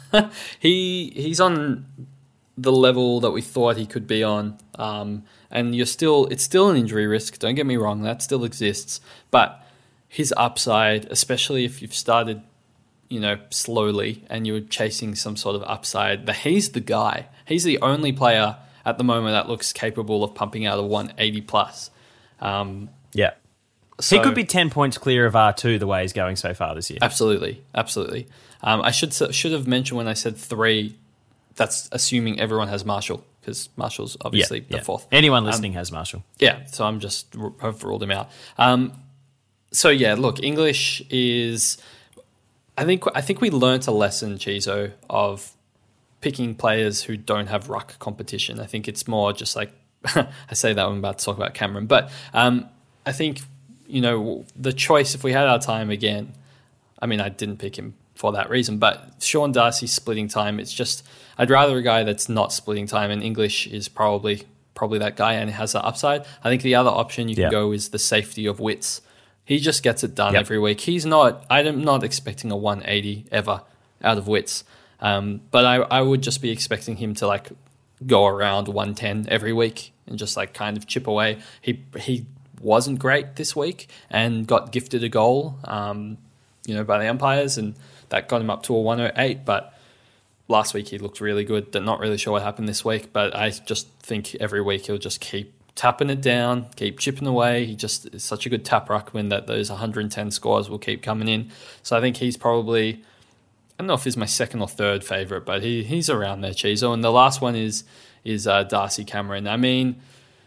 [SPEAKER 8] he he's on the level that we thought he could be on, um, and you're still it's still an injury risk. Don't get me wrong, that still exists. But his upside, especially if you've started, you know, slowly and you're chasing some sort of upside, the, he's the guy. He's the only player at the moment that looks capable of pumping out a one eighty plus. Um,
[SPEAKER 7] yeah. So, he could be ten points clear of R two the way he's going so far this year.
[SPEAKER 8] Absolutely. Absolutely. Um, I should should have mentioned when I said three, that's assuming everyone has Marshall, because Marshall's obviously
[SPEAKER 7] yeah,
[SPEAKER 8] the
[SPEAKER 7] yeah.
[SPEAKER 8] fourth.
[SPEAKER 7] Anyone listening
[SPEAKER 8] um,
[SPEAKER 7] has Marshall.
[SPEAKER 8] Yeah, so I'm just, I've ruled him out. Um, so yeah, look, English is... I think I think we learnt a lesson, Chizo, of picking players who don't have ruck competition. I think it's more just like, I say that when I'm about to talk about Cameron, but um, I think, you know, the choice, if we had our time again, I mean, I didn't pick him for that reason, but Sean Darcy splitting time, it's just, I'd rather a guy that's not splitting time, and English is probably probably that guy and has that upside. I think the other option you can
[SPEAKER 7] yeah.
[SPEAKER 8] go is the safety of Witts. He just gets it done
[SPEAKER 7] yep.
[SPEAKER 8] every week. He's not, I'm not expecting a one eighty ever out of Witts. Um, but I, I would just be expecting him to like go around one ten every week and just like kind of chip away. He he wasn't great this week and got gifted a goal, um, you know, by the umpires, and that got him up to a one oh eight. But last week he looked really good. They're not really sure what happened this week, but I just think every week he'll just keep tapping it down, keep chipping away. He just is such a good tap ruckman that those one hundred ten scores will keep coming in. So I think he's probably, I don't know if he's my second or third favourite, but he he's around there, Chizo. And the last one is is uh, Darcy Cameron. I mean,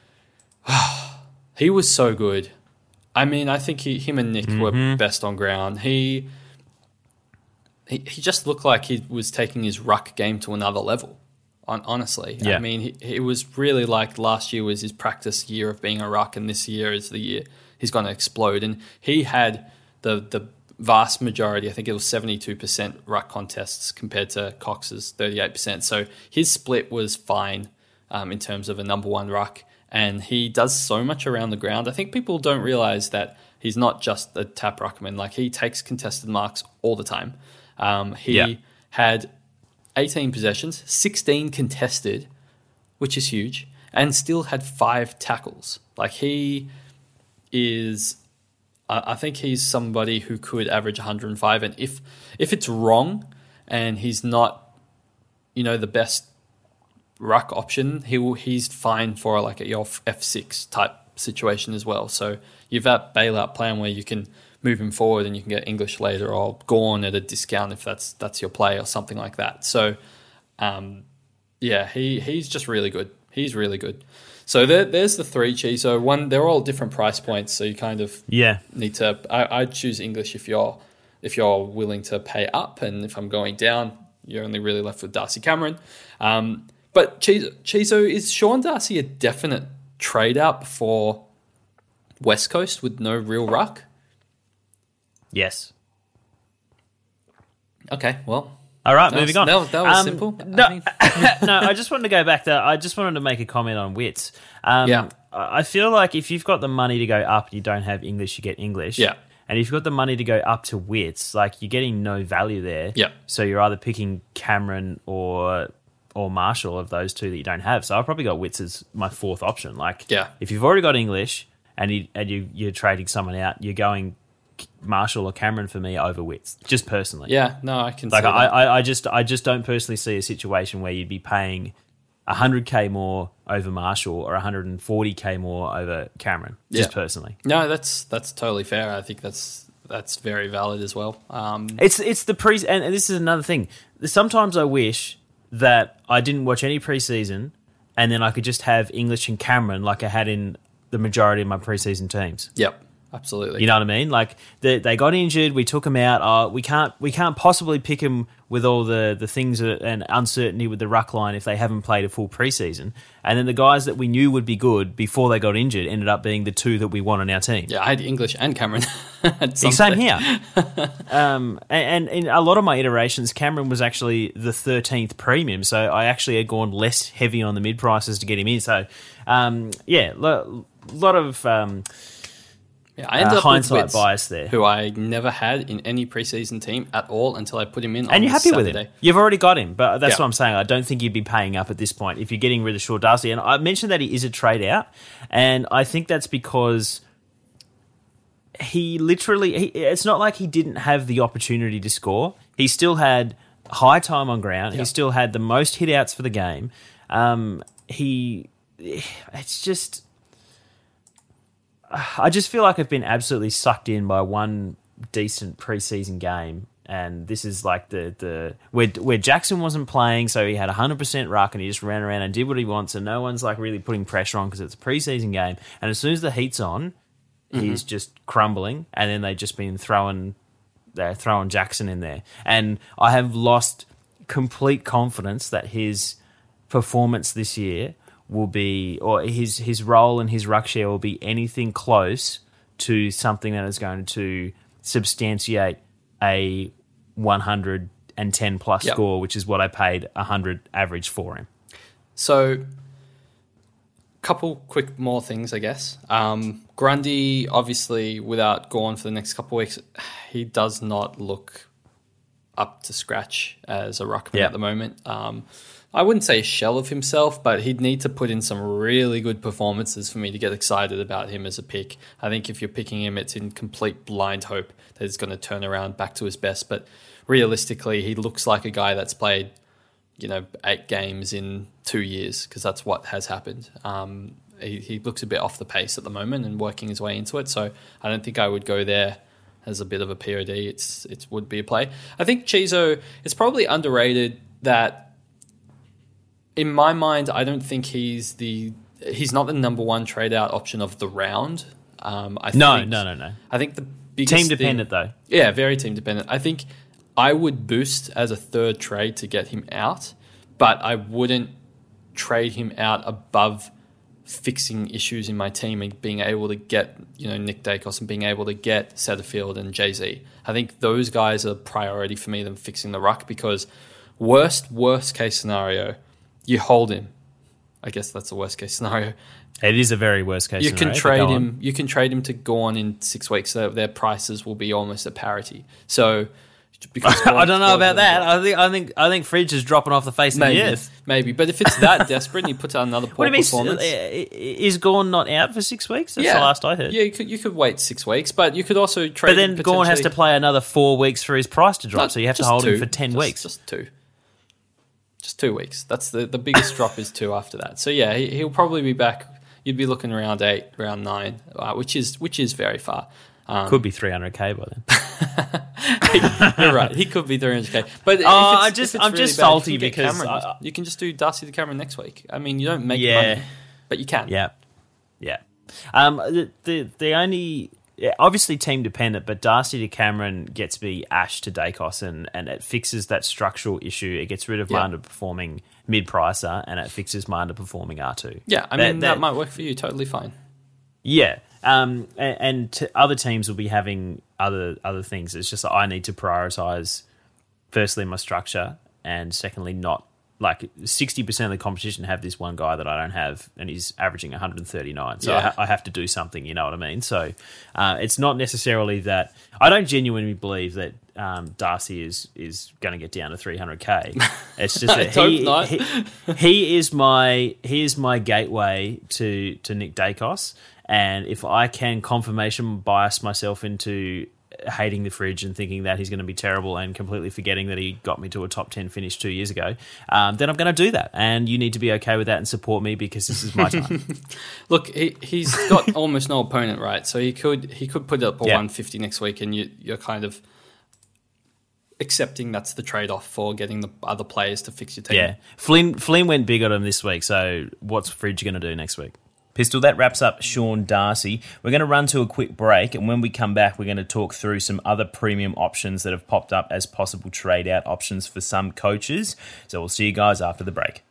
[SPEAKER 8] he was so good. I mean, I think he, him and Nick mm-hmm. were best on ground. He, he he just looked like he was taking his ruck game to another level. Honestly, yeah. I mean, he, it was really like last year was his practice year of being a ruck, and this year is the year he's going to explode. And he had the the vast majority, I think it was seventy-two percent ruck contests compared to Cox's thirty-eight percent. So his split was fine um, in terms of a number one ruck, and he does so much around the ground. I think people don't realize that he's not just a tap ruckman. Like, he takes contested marks all the time. Um, he yeah. had eighteen possessions, sixteen contested, which is huge, and still had five tackles. Like, he is, I think he's somebody who could average one hundred five, and if if it's wrong and he's not, you know, the best ruck option, he will, he's fine for like a your F six type situation as well. So you've that bailout plan where you can move him forward and you can get English later or Gawn at a discount if that's that's your play or something like that. So, um, yeah, he he's just really good. He's really good. So there, there's the three, Chizo. One, they're all different price points, so you kind of yeah need to. I, I'd choose English if you're if you're willing to pay up, and if I'm going down, you're only really left with Darcy Cameron. Um, but Chizo, Chizo, is Sean Darcy a definite trade up for West Coast with no real ruck?
[SPEAKER 7] Yes.
[SPEAKER 8] Okay, well.
[SPEAKER 7] All right,
[SPEAKER 8] that
[SPEAKER 7] moving
[SPEAKER 8] was,
[SPEAKER 7] on.
[SPEAKER 8] That, that was
[SPEAKER 7] um,
[SPEAKER 8] simple.
[SPEAKER 7] No,
[SPEAKER 8] I mean.
[SPEAKER 7] no, I just wanted to go back to, I just wanted to make a comment on Wits. Um,
[SPEAKER 8] yeah.
[SPEAKER 7] I feel like if you've got the money to go up, you don't have English, you get English.
[SPEAKER 8] Yeah.
[SPEAKER 7] And if you've got the money to go up to Wits, like, you're getting no value there.
[SPEAKER 8] Yeah.
[SPEAKER 7] So you're either picking Cameron or or Marshall of those two that you don't have. So I've probably got Wits as my fourth option. Like,
[SPEAKER 8] yeah.
[SPEAKER 7] if you've already got English and, you, and you, you're trading someone out, you're going Marshall or Cameron for me over Wits, just personally.
[SPEAKER 8] Yeah, no, I can
[SPEAKER 7] like
[SPEAKER 8] see
[SPEAKER 7] I,
[SPEAKER 8] that.
[SPEAKER 7] I, I just I just don't personally see a situation where you'd be paying one hundred K more over Marshall or one hundred forty K more over Cameron, just
[SPEAKER 8] yeah.
[SPEAKER 7] personally.
[SPEAKER 8] No, that's that's totally fair. I think that's that's very valid as well. Um,
[SPEAKER 7] it's it's the pre and, and this is another thing. Sometimes I wish that I didn't watch any preseason and then I could just have English and Cameron like I had in the majority of my preseason teams.
[SPEAKER 8] Yep. Absolutely.
[SPEAKER 7] You know what I mean? Like, they, they got injured, we took them out. Oh, we can't we can't possibly pick them with all the, the things and uncertainty with the ruck line if they haven't played a full preseason. And then the guys that we knew would be good before they got injured ended up being the two that we want on our team.
[SPEAKER 8] Yeah, I had English and Cameron.
[SPEAKER 7] Same here. um, and, and in a lot of my iterations, Cameron was actually the thirteenth premium, so I actually had gone less heavy on the mid prices to get him in. So, um, yeah, a lo- lot of... Um,
[SPEAKER 8] Yeah, I ended
[SPEAKER 7] uh,
[SPEAKER 8] up
[SPEAKER 7] hindsight
[SPEAKER 8] with Wits,
[SPEAKER 7] bias there,
[SPEAKER 8] who I never had in any preseason team at all until I put him in.
[SPEAKER 7] And
[SPEAKER 8] on
[SPEAKER 7] you're happy
[SPEAKER 8] Saturday.
[SPEAKER 7] with him. You've already got him, but that's
[SPEAKER 8] yeah.
[SPEAKER 7] what I'm saying. I don't think you'd be paying up at this point if you're getting rid of Sean Darcy. And I mentioned that he is a trade out, and I think that's because he literally. He, it's not like he didn't have the opportunity to score. He still had high time on ground.
[SPEAKER 8] Yeah.
[SPEAKER 7] He still had the most hit outs for the game. Um, he. It's just. I just feel like I've been absolutely sucked in by one decent preseason game, and this is like the the where where Jackson wasn't playing, so he had one hundred percent ruck, and he just ran around and did what he wants, and no one's like really putting pressure on because it's a preseason game. And as soon as the heat's on, mm-hmm. he's just crumbling, and then they've just been throwing they're throwing Jackson in there, and I have lost complete confidence that his performance this year will be, or his his role and his ruck share will be anything close to something that is going to substantiate a one hundred ten plus
[SPEAKER 8] yep.
[SPEAKER 7] score, which is what I paid one hundred average for him.
[SPEAKER 8] So, couple quick more things, I guess. Um, Grundy, obviously, without Gawn for the next couple of weeks, he does not look up to scratch as a ruckman
[SPEAKER 7] yep.
[SPEAKER 8] at the moment. Um, I wouldn't say a shell of himself, but he'd need to put in some really good performances for me to get excited about him as a pick. I think if you're picking him, it's in complete blind hope that he's going to turn around back to his best. But realistically, he looks like a guy that's played, you know, eight games in two years because that's what has happened. Um, he, he looks a bit off the pace at the moment and working his way into it. So I don't think I would go there as a bit of a P O D. It's it would be a play. I think Chizo, it's probably underrated that. In my mind, I don't think he's the he's not the number one trade out option of the round. Um, I
[SPEAKER 7] no,
[SPEAKER 8] think,
[SPEAKER 7] no, no, no.
[SPEAKER 8] I think the biggest
[SPEAKER 7] team dependent
[SPEAKER 8] thing,
[SPEAKER 7] though.
[SPEAKER 8] Yeah, very team dependent. I think I would boost as a third trade to get him out, but I wouldn't trade him out above fixing issues in my team and being able to get, you know, Nick Daicos and being able to get Setterfield and Jay-Z. I think those guys are priority for me than fixing the ruck because worst worst case scenario. You hold him. I guess that's the worst case scenario.
[SPEAKER 7] It is a very worst case
[SPEAKER 8] you
[SPEAKER 7] scenario.
[SPEAKER 8] You can trade him. You can trade him to Gawn in six weeks. So their prices will be almost at parity. So because
[SPEAKER 7] I don't know about that. I think I think I think Fridge is dropping off the face
[SPEAKER 8] maybe,
[SPEAKER 7] of the earth.
[SPEAKER 8] Maybe, but if it's that desperate, and you put out another poor
[SPEAKER 7] what do you
[SPEAKER 8] performance.
[SPEAKER 7] Mean, is Gawn not out for six weeks? That's
[SPEAKER 8] yeah.
[SPEAKER 7] the last I heard.
[SPEAKER 8] Yeah, you could you could wait six weeks, but you could also trade.
[SPEAKER 7] But then Gawn has to play another four weeks for his price to drop.
[SPEAKER 8] No,
[SPEAKER 7] so you have to hold
[SPEAKER 8] two.
[SPEAKER 7] him for ten
[SPEAKER 8] just,
[SPEAKER 7] weeks.
[SPEAKER 8] Just two. Just two weeks. That's the, the biggest drop is two after that. So yeah, he, he'll probably be back. You'd be looking around eight, around nine, uh, which is which is very far. Um,
[SPEAKER 7] could be three hundred K by
[SPEAKER 8] then. You're right. He could be three hundred K. But
[SPEAKER 7] oh, I just I'm really just bad, salty because
[SPEAKER 8] Cameron,
[SPEAKER 7] I,
[SPEAKER 8] you can just do Darcy to Cameron next week. I mean, you don't make
[SPEAKER 7] yeah.
[SPEAKER 8] money, but you can.
[SPEAKER 7] Yeah, yeah. Um, the the, the only. Yeah, obviously team dependent, but Darcy to Cameron gets me Ash to Daicos, and, and it fixes that structural issue. It gets rid of
[SPEAKER 8] yeah.
[SPEAKER 7] my underperforming mid-pricer, and it fixes my underperforming R two.
[SPEAKER 8] Yeah, I mean, that, that, that might work for you. Totally fine.
[SPEAKER 7] Yeah, um, and, and t- other teams will be having other other things. It's just that I need to prioritise, firstly, my structure, and secondly, not like sixty percent of the competition have this one guy that I don't have, and he's averaging one hundred thirty-nine. So yeah. I, ha- I have to do something, you know what I mean? So uh, it's not necessarily that I don't genuinely believe that um, Darcy is is going to get down to three hundred K. It's just that he, he he is my he is my gateway to to Nick Daicos, and if I can confirmation bias myself into hating the Fridge and thinking that he's going to be terrible and completely forgetting that he got me to a top ten finish two years ago, um, then I'm going to do that. And you need to be okay with that and support me because this is my time.
[SPEAKER 8] Look, he, he's got almost no opponent, right? So he could he could put up a yeah. one fifty next week, and you, you're kind of accepting that's the trade-off for getting the other players to fix your team.
[SPEAKER 7] Yeah. Flynn, Flynn went big on him this week, so what's Fridge going to do next week? Pistol, that wraps up Sean Darcy. We're going to run to a quick break, and when we come back, we're going to talk through some other premium options that have popped up as possible trade-out options for some coaches. So we'll see you guys after the break.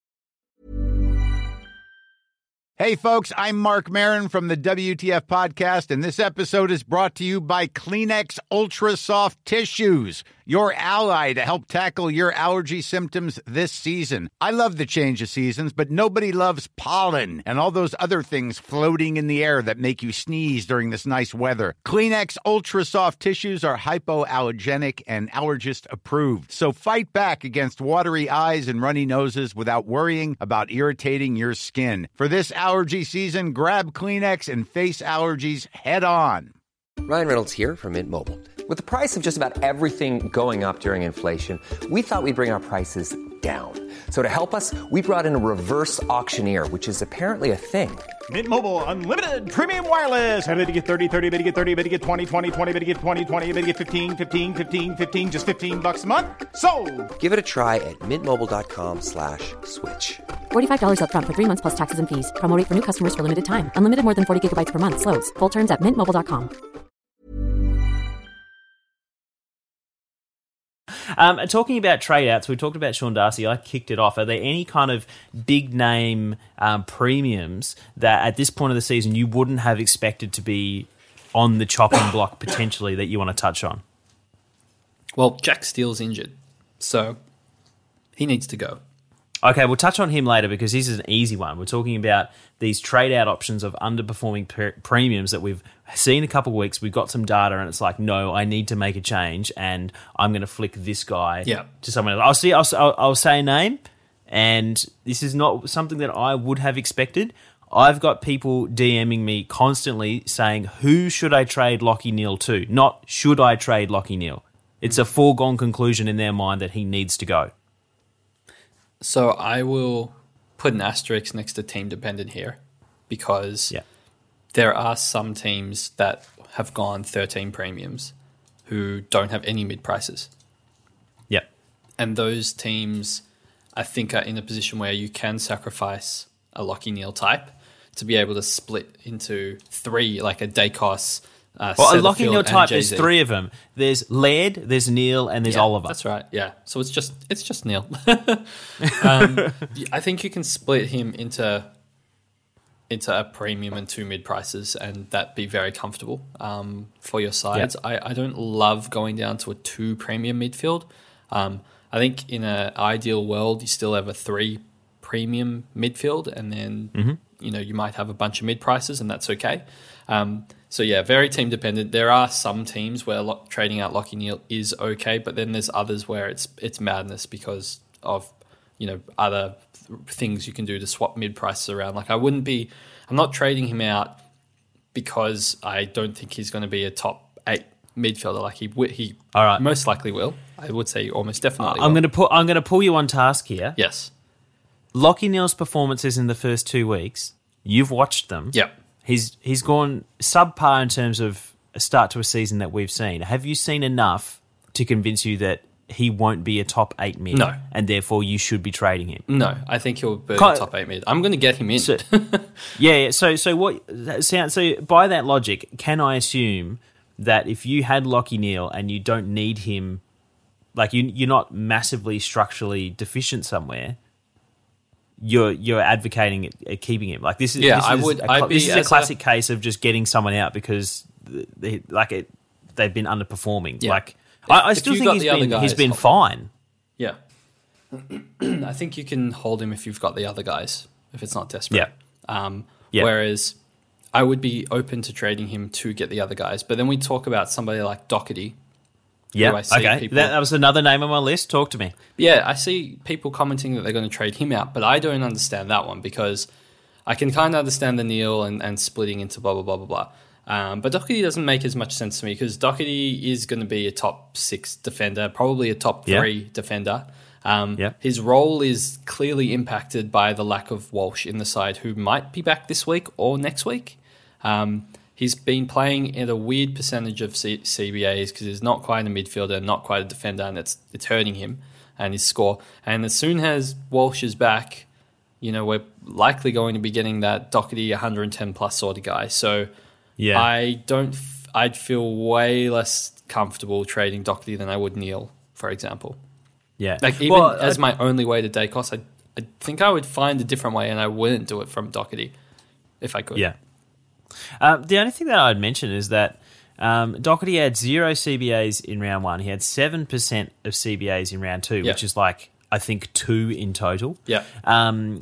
[SPEAKER 4] Hey, folks, I'm Mark Maron from the W T F Podcast, and this episode is brought to you by Kleenex Ultra Soft Tissues, your ally to help tackle your allergy symptoms this season. I love the change of seasons, but nobody loves pollen and all those other things floating in the air that make you sneeze during this nice weather. Kleenex Ultra Soft Tissues are hypoallergenic and allergist approved, so fight back against watery eyes and runny noses without worrying about irritating your skin. For this allergy season, grab Kleenex and face allergies head on.
[SPEAKER 9] Ryan Reynolds here from Mint Mobile. With the price of just about everything going up during inflation, we thought we'd bring our prices down. So to help us, we brought in a reverse auctioneer, which is apparently a thing.
[SPEAKER 10] Mint Mobile Unlimited Premium Wireless. How to get thirty, thirty, bit to get thirty, bit to get twenty, twenty, twenty, bit to get twenty, twenty, bit to get fifteen, fifteen, fifteen, fifteen, just fifteen bucks a month? Sold!
[SPEAKER 9] Give it a try at mintmobile.com slash switch.
[SPEAKER 11] forty-five dollars up front for three months plus taxes and fees. Promo rate for new customers for limited time. Unlimited more than forty gigabytes per month. Slows full terms at mint mobile dot com.
[SPEAKER 7] Um, talking about trade-outs, we talked about Sean Darcy. I kicked it off. Are there any kind of big-name um, premiums that at this point of the season you wouldn't have expected to be on the chopping block potentially that you want to touch on?
[SPEAKER 8] Well, Jack Steele's injured, so he needs to go.
[SPEAKER 7] Okay, we'll touch on him later because this is an easy one. We're talking about these trade-out options of underperforming per- premiums that we've seen a couple of weeks. We've got some data and it's like, no, I need to make a change and I'm going to flick this guy
[SPEAKER 8] yeah.
[SPEAKER 7] to someone else. I'll see. I'll, I'll, I'll say a name And this is not something that I would have expected. I've got people DMing me constantly saying, who should I trade Lachie Neale to? Not, should I trade Lachie Neale? It's a foregone conclusion in their mind that he needs to go.
[SPEAKER 8] So I will put an asterisk next to team dependent here because
[SPEAKER 7] yeah.
[SPEAKER 8] there are some teams that have gone thirteen premiums who don't have any mid prices.
[SPEAKER 7] Yep.
[SPEAKER 8] And those teams, I think, are in a position where you can sacrifice a Lachie Neale type to be able to split into three, like a Dacos. Uh,
[SPEAKER 7] well, a Lachie Neale type,
[SPEAKER 8] Jay-Z.
[SPEAKER 7] there's three of them. There's Laird, there's Neale, and there's
[SPEAKER 8] yeah,
[SPEAKER 7] Oliver.
[SPEAKER 8] That's right. Yeah. So it's just it's just Neale. um, I think you can split him into into a premium and two mid prices, and that be very comfortable um, for your sides.
[SPEAKER 7] Yep.
[SPEAKER 8] I, I don't love going down to a two premium midfield. Um, I think in an ideal world, you still have a three premium midfield, and then
[SPEAKER 7] mm-hmm.
[SPEAKER 8] you know you might have a bunch of mid prices, and that's okay. Um, so yeah, very team dependent. There are some teams where lo- trading out Lachie Neale is okay, but then there's others where it's it's madness because of you know other th- things you can do to swap mid prices around. Like I wouldn't be, I'm not trading him out because I don't think he's going to be a top eight midfielder. Like he w- he
[SPEAKER 7] All right.
[SPEAKER 8] most likely will. I would say almost definitely.
[SPEAKER 7] I'm
[SPEAKER 8] will.
[SPEAKER 7] going to put I'm going to pull you on task here.
[SPEAKER 8] Yes.
[SPEAKER 7] Lachie Neale's performances in the first two weeks, you've watched them.
[SPEAKER 8] Yep.
[SPEAKER 7] He's he's gone subpar in terms of a start to a season that we've seen. Have you seen enough to convince you that he won't be a top eight mid?
[SPEAKER 8] No.
[SPEAKER 7] And therefore you should be trading him?
[SPEAKER 8] No, I think he'll be a
[SPEAKER 7] Kind-
[SPEAKER 8] top eight mid. I'm going to get him in.
[SPEAKER 7] So, yeah, yeah. So so what sound so by that logic, can I assume that if you had Lachie Neale and you don't need him, like you you're not massively structurally deficient somewhere, you're you're advocating it, uh, keeping him. Like this is
[SPEAKER 8] Yeah,
[SPEAKER 7] this
[SPEAKER 8] I
[SPEAKER 7] is
[SPEAKER 8] would-
[SPEAKER 7] a,
[SPEAKER 8] I'd
[SPEAKER 7] cl-
[SPEAKER 8] be
[SPEAKER 7] this is a
[SPEAKER 8] as a-
[SPEAKER 7] classic case of just getting someone out because they, like it they've been underperforming.
[SPEAKER 8] Yeah.
[SPEAKER 7] Like I, I
[SPEAKER 8] If
[SPEAKER 7] still
[SPEAKER 8] you
[SPEAKER 7] think
[SPEAKER 8] got
[SPEAKER 7] he's
[SPEAKER 8] the other
[SPEAKER 7] been he's
[SPEAKER 8] guys,
[SPEAKER 7] been
[SPEAKER 8] I'll-
[SPEAKER 7] fine.
[SPEAKER 8] Yeah. I think you can hold him if you've got the other guys, if it's not desperate.
[SPEAKER 7] Yeah.
[SPEAKER 8] Um,
[SPEAKER 7] Yeah.
[SPEAKER 8] Whereas I would be open to trading him to get the other guys. But then we talk about somebody like Doherty.
[SPEAKER 7] Yeah.
[SPEAKER 8] I see
[SPEAKER 7] Okay.
[SPEAKER 8] people-
[SPEAKER 7] That, that was another name on my list. Talk to me.
[SPEAKER 8] Yeah, I see people commenting that they're going to trade him out, but I don't understand that one because I can kind of understand the Neale and, and splitting into blah, blah, blah, blah, blah. Um, but Doherty doesn't make as much sense to me because Doherty is going to be a top six defender, probably a top
[SPEAKER 7] Yeah.
[SPEAKER 8] three defender. Um,
[SPEAKER 7] Yeah.
[SPEAKER 8] His role is clearly impacted by the lack of Walsh in the side, who might be back this week or next week. Um, he's been playing at a weird percentage of C- CBAs because he's not quite a midfielder, not quite a defender, and it's it's hurting him and his score. And as soon as Walsh is back, you know, we're likely going to be getting that Doherty one hundred ten plus sort of guy. So
[SPEAKER 7] Yeah.
[SPEAKER 8] I don't. F- I'd feel way less comfortable trading Doherty than I would Neale, for example.
[SPEAKER 7] Yeah.
[SPEAKER 8] Like even
[SPEAKER 7] Well,
[SPEAKER 8] as
[SPEAKER 7] I-
[SPEAKER 8] my only way to Dacos, I I think I would find a different way, and I wouldn't do it from Doherty if I could.
[SPEAKER 7] Yeah. Um, the only thing that I'd mention is that um, Doherty had zero C B As in round one. He had seven percent of C B As in round two,
[SPEAKER 8] Yeah.
[SPEAKER 7] which is like, I think, two in total.
[SPEAKER 8] Yeah.
[SPEAKER 7] Um,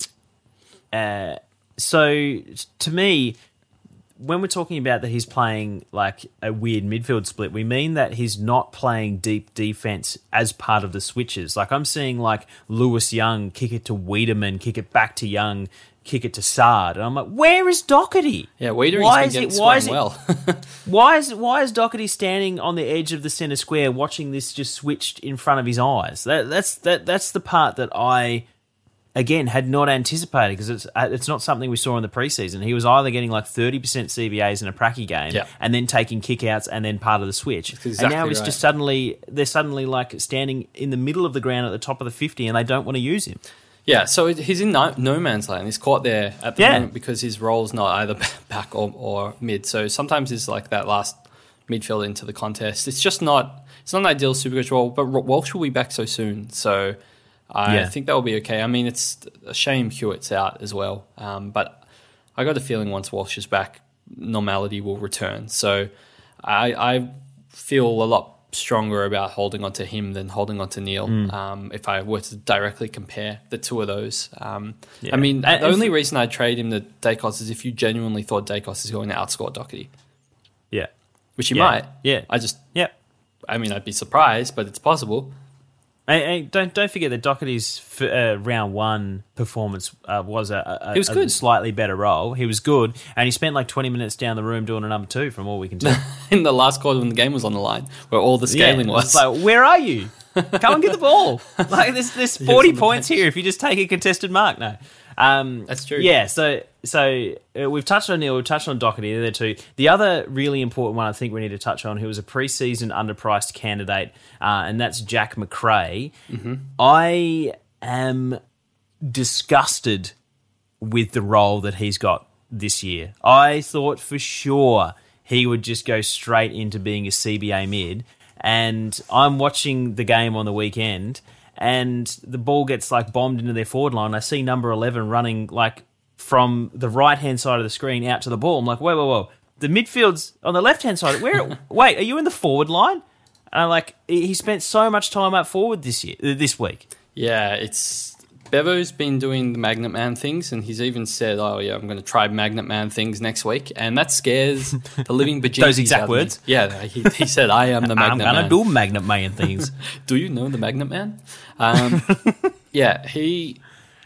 [SPEAKER 7] uh, so to me, when we're talking about that he's playing like a weird midfield split, we mean that he's not playing deep defense as part of the switches. Like I'm seeing like Lewis Young kick it to Wiedemann, kick it back to Young, kick it to Sard, and I'm like, where is Doherty?
[SPEAKER 8] Yeah, Wiedering's
[SPEAKER 7] Why
[SPEAKER 8] been
[SPEAKER 7] is
[SPEAKER 8] getting
[SPEAKER 7] it? Why is
[SPEAKER 8] scoring
[SPEAKER 7] it?
[SPEAKER 8] well.
[SPEAKER 7] Why is why is Doherty standing on the edge of the centre square, watching this just switched in front of his eyes? That that's that that's the part that I. Again, had not anticipated because it's it's not something we saw in the preseason. He was either getting like thirty percent C B As in a pracky game
[SPEAKER 8] Yeah.
[SPEAKER 7] and then taking kickouts and then part of the switch.
[SPEAKER 8] That's exactly
[SPEAKER 7] and now he's
[SPEAKER 8] right.
[SPEAKER 7] just suddenly, they're suddenly like standing in the middle of the ground at the top of the fifty and they don't want to use him.
[SPEAKER 8] Yeah, so it- he's in no, no man's land. He's caught there at the
[SPEAKER 7] Yeah.
[SPEAKER 8] moment because his role's not either back or, or mid. So sometimes he's like that last midfielder into the contest. It's just not. It's not an ideal Supercoach role. But Walsh will be back so soon, so I
[SPEAKER 7] Yeah.
[SPEAKER 8] think that will be okay. I mean, it's a shame Hewitt's out as well, um, but I got a feeling once Walsh is back, normality will return. So I, I feel a lot stronger about holding on to him than holding on to Neale.
[SPEAKER 7] Mm.
[SPEAKER 8] Um, if I were to directly compare the two of those, um,
[SPEAKER 7] Yeah.
[SPEAKER 8] I mean,
[SPEAKER 7] And-
[SPEAKER 8] the
[SPEAKER 7] and
[SPEAKER 8] only
[SPEAKER 7] for-
[SPEAKER 8] reason I'd trade him to Dacos is if you genuinely thought Dacos is going to outscore Doherty,
[SPEAKER 7] Yeah.
[SPEAKER 8] which he
[SPEAKER 7] Yeah.
[SPEAKER 8] might.
[SPEAKER 7] Yeah.
[SPEAKER 8] I just,
[SPEAKER 7] Yeah.
[SPEAKER 8] I mean, I'd be surprised, but it's possible.
[SPEAKER 7] Hey, hey, don't don't forget that Doherty's f- uh, round one performance uh, was a, a,
[SPEAKER 8] he was
[SPEAKER 7] a
[SPEAKER 8] good.
[SPEAKER 7] slightly better role. He was good, and he spent like twenty minutes down the room doing a number two, from all we can tell.
[SPEAKER 8] In the last quarter when the game was on the line, where all the scaling
[SPEAKER 7] yeah,
[SPEAKER 8] was.
[SPEAKER 7] It's like, where are you? Come and get the ball. Like there's there's forty points here if you just take a contested mark. No. Um,
[SPEAKER 8] That's true.
[SPEAKER 7] Yeah, so so uh, we've touched on Neil, we've touched on Doherty, there too. The other really important one I think we need to touch on, who was a preseason underpriced candidate, uh, and that's Jack Macrae.
[SPEAKER 8] Mm-hmm.
[SPEAKER 7] I am disgusted with the role that he's got this year. I thought for sure he would just go straight into being a C B A mid, and I'm watching the game on the weekend, and the ball gets like bombed into their forward line. I see number eleven running like from the right-hand side of the screen out to the ball. I'm like, whoa, whoa, whoa. The midfield's on the left-hand side. Where? Wait, are you in the forward line? And I'm like, he spent so much time up forward this year, this week.
[SPEAKER 8] Yeah, it's Bevo's been doing the Magnet Man things, and he's even said, oh, yeah, I'm going to try Magnet Man things next week, and that scares the living bejesus
[SPEAKER 7] Those exact
[SPEAKER 8] out of
[SPEAKER 7] words?
[SPEAKER 8] me. Yeah, he, he said, I am the Magnet
[SPEAKER 7] I'm
[SPEAKER 8] Man.
[SPEAKER 7] I'm going to do Magnet Man things.
[SPEAKER 8] Do you know the Magnet Man? Um, yeah, he...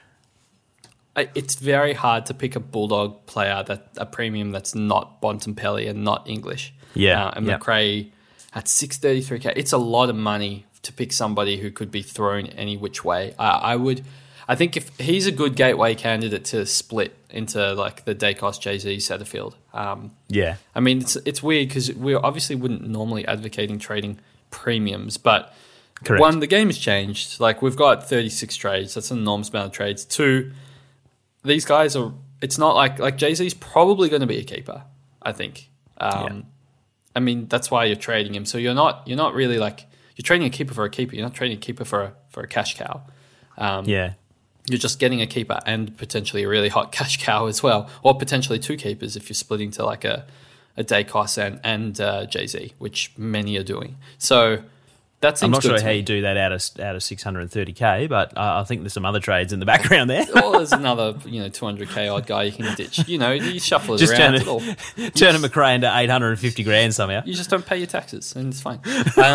[SPEAKER 8] I- It's very hard to pick a Bulldog player, that a premium that's not Bontempelli and not English.
[SPEAKER 7] Yeah,
[SPEAKER 8] Uh, and
[SPEAKER 7] yeah.
[SPEAKER 8] Macrae at six thirty-three K, it's a lot of money to pick somebody who could be thrown any which way. I, I would... I think if he's a good gateway candidate to split into like the Dacos, Jay-Z, Setterfield. Um,
[SPEAKER 7] Yeah.
[SPEAKER 8] I mean, it's it's weird because we obviously wouldn't normally advocating trading premiums, but
[SPEAKER 7] Correct.
[SPEAKER 8] one, the game has changed. Like we've got thirty-six trades. That's an enormous amount of trades. Two, these guys are. It's not like like Jay-Z's probably going to be a keeper. I think. Um,
[SPEAKER 7] Yeah.
[SPEAKER 8] I mean, that's why you're trading him. So you're not you're not really like you're trading a keeper for a keeper. You're not trading a keeper for a for a cash cow. Um,
[SPEAKER 7] Yeah.
[SPEAKER 8] You're just getting a keeper and potentially a really hot cash cow as well, or potentially two keepers if you're splitting to like a a Dacos and and uh, Jay-Z, which many are doing. So that seems
[SPEAKER 7] I'm not
[SPEAKER 8] good
[SPEAKER 7] sure
[SPEAKER 8] to
[SPEAKER 7] how
[SPEAKER 8] me.
[SPEAKER 7] you do that out of out of six hundred thirty K, but uh, I think there's some other trades in the background there.
[SPEAKER 8] Or there's another, you know, two hundred K odd guy you can ditch. You know, you shuffle it
[SPEAKER 7] Just
[SPEAKER 8] around.
[SPEAKER 7] turn
[SPEAKER 8] It'll-
[SPEAKER 7] it, turn a Macrae into eight hundred fifty grand somehow.
[SPEAKER 8] You just don't pay your taxes, and it's fine. Um,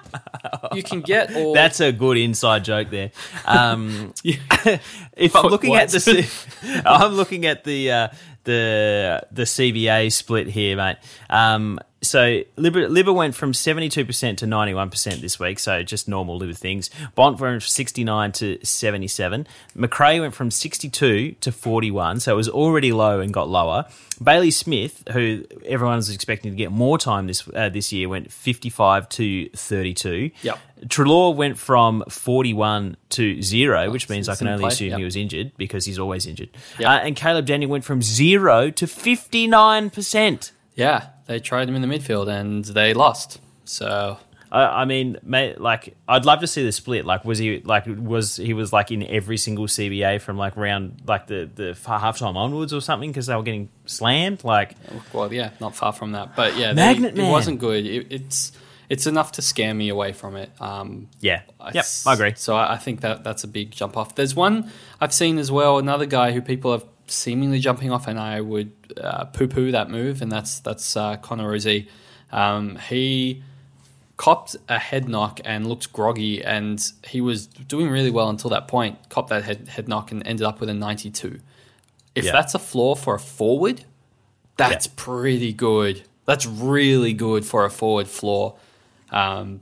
[SPEAKER 8] you can get all.
[SPEAKER 7] That's a good inside joke there. Um, if I'm
[SPEAKER 8] What-
[SPEAKER 7] looking
[SPEAKER 8] what?
[SPEAKER 7] at the, C- I'm looking at the uh, the the C B A split here, mate. Um, so Libba, Libba went from seventy-two percent to ninety-one percent this week, so just normal Libba things. Bont went from sixty-nine to seventy-seven. Macrae went from sixty-two to forty-one, so it was already low and got lower. Bailey Smith, who everyone's expecting to get more time this uh, this year, went fifty-five to thirty-two.
[SPEAKER 8] Yep.
[SPEAKER 7] Trelaw went from forty-one to zero, which means I
[SPEAKER 8] it's
[SPEAKER 7] can
[SPEAKER 8] in
[SPEAKER 7] only
[SPEAKER 8] play,
[SPEAKER 7] assume
[SPEAKER 8] yep.
[SPEAKER 7] he was injured because he's always injured.
[SPEAKER 8] Yep.
[SPEAKER 7] Uh, and Caleb Daniel went from zero to fifty-nine percent.
[SPEAKER 8] Yeah, they tried him in the midfield and they lost. So
[SPEAKER 7] I, I mean, mate, like I'd love to see the split. Like, was he like was he was like in every single C B A from like round like the the halftime onwards or something because they were getting slammed? Like,
[SPEAKER 8] well, yeah, not far from that. But yeah,
[SPEAKER 7] Magnet
[SPEAKER 8] they,
[SPEAKER 7] Man.
[SPEAKER 8] it wasn't good. It, it's it's enough to scare me away from it. Um,
[SPEAKER 7] yeah, yep,
[SPEAKER 8] It's-
[SPEAKER 7] I agree.
[SPEAKER 8] So I I think that that's a big jump off. There's one I've seen as well, another guy who people have seemingly jumping off, and I would uh, poo-poo that move, and that's that's uh, Connor Rosie. Um, he copped a head knock and looked groggy, and he was doing really well until that point. Copped that head head knock and ended up with a ninety-two. If
[SPEAKER 7] Yeah.
[SPEAKER 8] that's a floor for a forward, that's
[SPEAKER 7] Yeah.
[SPEAKER 8] pretty good. That's really good for a forward floor. Um,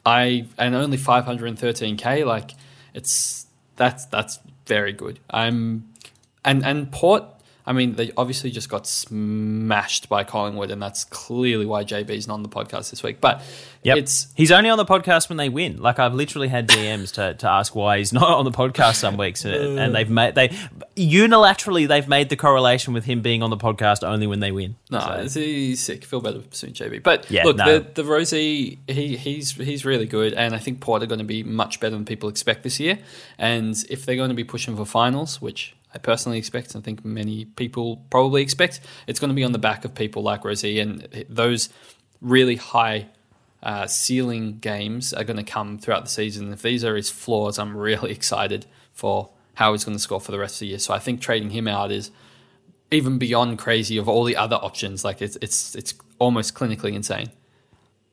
[SPEAKER 8] I and only five hundred thirteen K, like it's that's that's very good. I'm and and Port, I mean, they obviously just got smashed by Collingwood, and that's clearly why J B's not on the podcast this week. But
[SPEAKER 7] Yep.
[SPEAKER 8] it's
[SPEAKER 7] He's only on the podcast when they win. Like I've literally had D Ms to, to ask why he's not on the podcast some weeks, and, and they've made they unilaterally they've made the correlation with him being on the podcast only when they win.
[SPEAKER 8] no,
[SPEAKER 7] So-
[SPEAKER 8] it's- he's sick. Feel better soon, J B. But
[SPEAKER 7] Yeah,
[SPEAKER 8] look,
[SPEAKER 7] no.
[SPEAKER 8] the the Rosie, he he's he's really good, and I think Port are going to be much better than people expect this year. And if they're going to be pushing for finals, which I personally expect, and I think many people probably expect, it's going to be on the back of people like Rosie, and those really high uh, ceiling games are going to come throughout the season. If these are his flaws, I'm really excited for how he's going to score for the rest of the year. So I think trading him out is even beyond crazy of all the other options. Like it's it's it's almost clinically insane.
[SPEAKER 7] Yeah.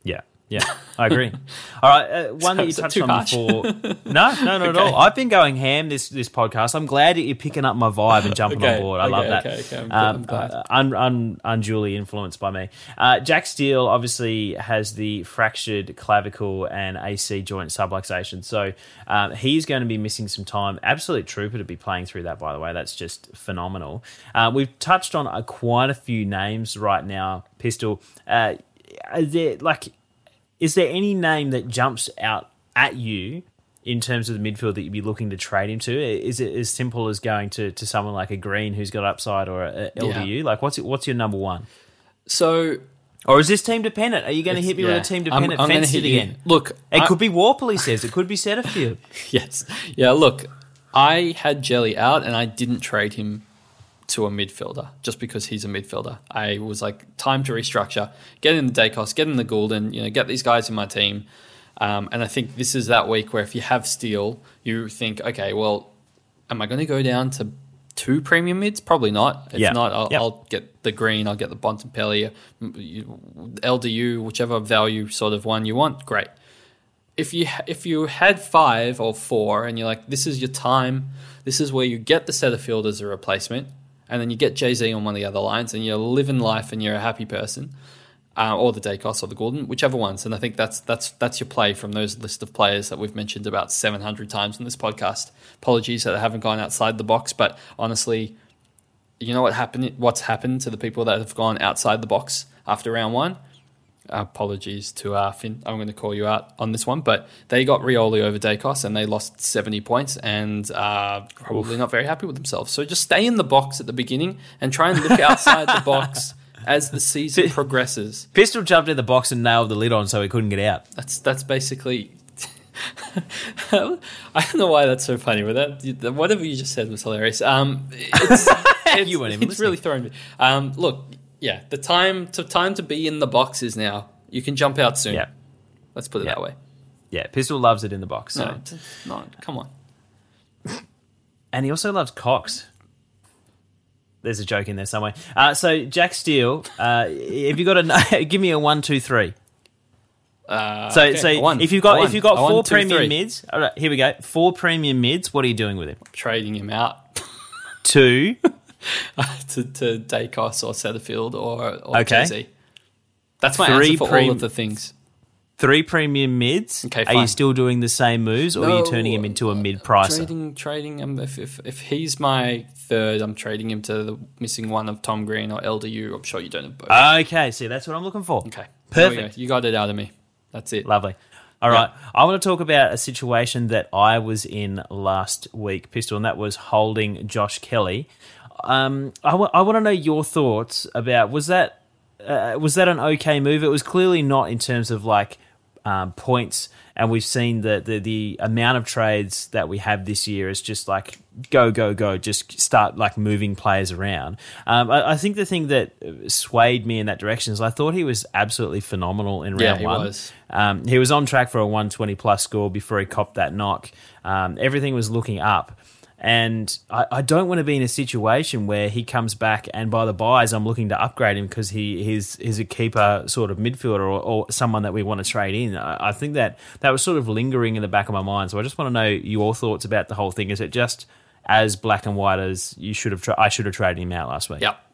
[SPEAKER 7] Yeah, I agree. All right, uh, one that you touched on
[SPEAKER 8] harsh?
[SPEAKER 7] before. No, no, not
[SPEAKER 8] Okay.
[SPEAKER 7] at all. I've been going ham this this podcast. I'm glad that you're picking up my vibe and jumping
[SPEAKER 8] Okay,
[SPEAKER 7] on board. I
[SPEAKER 8] okay,
[SPEAKER 7] love that.
[SPEAKER 8] okay, okay. I'm-
[SPEAKER 7] Um,
[SPEAKER 8] I'm glad.
[SPEAKER 7] uh, un, un, unduly influenced by me. Uh, Jack Steele obviously has the fractured clavicle and A C joint subluxation, so um, he's going to be missing some time. Absolute trooper to be playing through that, by the way. That's just phenomenal. Uh, we've touched on uh, quite a few names right now, Pistol. Uh, are there, like... Is there any name that jumps out at you in terms of the midfield that you'd be looking to trade him to? Is it as simple as going to, to someone like a Green who's got upside or a L D U?
[SPEAKER 8] Yeah.
[SPEAKER 7] Like, what's it, what's your number one?
[SPEAKER 8] So,
[SPEAKER 7] or is this team dependent? Are you going to
[SPEAKER 8] It's-
[SPEAKER 7] hit me
[SPEAKER 8] yeah.
[SPEAKER 7] with a team
[SPEAKER 8] I'm-
[SPEAKER 7] dependent
[SPEAKER 8] I'm gonna
[SPEAKER 7] fence
[SPEAKER 8] hit
[SPEAKER 7] it
[SPEAKER 8] you.
[SPEAKER 7] again?
[SPEAKER 8] Look,
[SPEAKER 7] it
[SPEAKER 8] I-
[SPEAKER 7] could be Warple, he says. It could be Setterfield.
[SPEAKER 8] yes. Yeah, look, I had Jelly out and I didn't trade him to a midfielder just because he's a midfielder. I was like, time to restructure, get in the Dacos, get in the Goulden, you know, get these guys in my team. Um, and I think this is that week where if you have Steele, you think, okay, well, am I going to go down to two premium mids? Probably not. If
[SPEAKER 7] Yeah.
[SPEAKER 8] not, I'll,
[SPEAKER 7] Yep.
[SPEAKER 8] I'll get the Green, I'll get the Bontempelli, L D U, whichever value sort of one you want. Great. If you if you had five or four and you're like, this is your time, this is where you get the Setterfield as a replacement, and then you get Jay-Z on one of the other lines and you're living life and you're a happy person, uh, or the Dacos or the Goulden, whichever ones. And I think that's that's that's your play from those list of players that we've mentioned about seven hundred times in this podcast. Apologies that I haven't gone outside the box, but honestly, you know what happened? What's happened to the people that have gone outside the box after round one? Apologies to uh, Finn. I'm going to call you out on this one, but they got Rioli over Dacos and they lost seventy points and uh, probably Oof. not very happy with themselves. So just stay in the box at the beginning and try and look outside the box as the season progresses.
[SPEAKER 7] Pistol jumped in the box and nailed the lid on so he couldn't get out.
[SPEAKER 8] That's that's basically... I don't know why that's so funny, but that whatever you just said was hilarious. Um, it's, it's,
[SPEAKER 7] you weren't even
[SPEAKER 8] it's
[SPEAKER 7] listening.
[SPEAKER 8] really throwing me. Um, look, yeah, the time to time to be in the box is now. You can jump out soon.
[SPEAKER 7] Yeah,
[SPEAKER 8] let's put it
[SPEAKER 7] yeah.
[SPEAKER 8] that way.
[SPEAKER 7] Yeah, Pistol loves it in the box. So.
[SPEAKER 8] No, it's not. Come on.
[SPEAKER 7] And he also loves cocks. There's a joke in there somewhere. Uh, so Jack Steele, uh, if you got a give me a one, two, three.
[SPEAKER 8] Uh,
[SPEAKER 7] so,
[SPEAKER 8] okay.
[SPEAKER 7] so
[SPEAKER 8] won.
[SPEAKER 7] if you've got
[SPEAKER 8] won.
[SPEAKER 7] if you've got
[SPEAKER 8] I won
[SPEAKER 7] four
[SPEAKER 8] two,
[SPEAKER 7] premium
[SPEAKER 8] three.
[SPEAKER 7] mids, all right, here we go. Four premium mids. What are you doing with him?
[SPEAKER 8] Trading him out.
[SPEAKER 7] Two
[SPEAKER 8] to, to Dacos or Setterfield or, or
[SPEAKER 7] okay.
[SPEAKER 8] Jay-Z. That's my
[SPEAKER 7] Three
[SPEAKER 8] answer for
[SPEAKER 7] pre-
[SPEAKER 8] all of the things.
[SPEAKER 7] Three premium mids.
[SPEAKER 8] Okay,
[SPEAKER 7] are
[SPEAKER 8] fine.
[SPEAKER 7] you still doing the same moves, or
[SPEAKER 8] no,
[SPEAKER 7] are you turning him into a mid pricer?
[SPEAKER 8] Trading, trading. Um, if, if if he's my third, I'm trading him to the missing one of Tom Green or L D U. I'm sure you don't have both.
[SPEAKER 7] Okay, see, that's what I'm looking for.
[SPEAKER 8] Okay,
[SPEAKER 7] perfect.
[SPEAKER 8] You got it out of me. That's it.
[SPEAKER 7] Lovely. All right, yeah. I want to talk about a situation that I was in last week, Pistol, and that was holding Josh Kelly. Um, I, w- I want to know your thoughts about was that uh, was that an okay move? It was clearly not in terms of like um, points, and we've seen the, the the amount of trades that we have this year is just like go go go, just start like moving players around. Um, I, I think the thing that swayed me in that direction is I thought he was absolutely phenomenal in round
[SPEAKER 8] yeah, he
[SPEAKER 7] one.
[SPEAKER 8] Was.
[SPEAKER 7] Um, he was on track for a one twenty plus score before he copped that knock. Um, everything was looking up. And I, I don't want to be in a situation where he comes back and by the buys I'm looking to upgrade him because he he's, he's a keeper sort of midfielder or, or someone that we want to trade in. I, I think that that was sort of lingering in the back of my mind. So I just want to know your thoughts about the whole thing. Is it just as black and white as you should have? Tra- I should have traded him out last week.
[SPEAKER 8] Yep.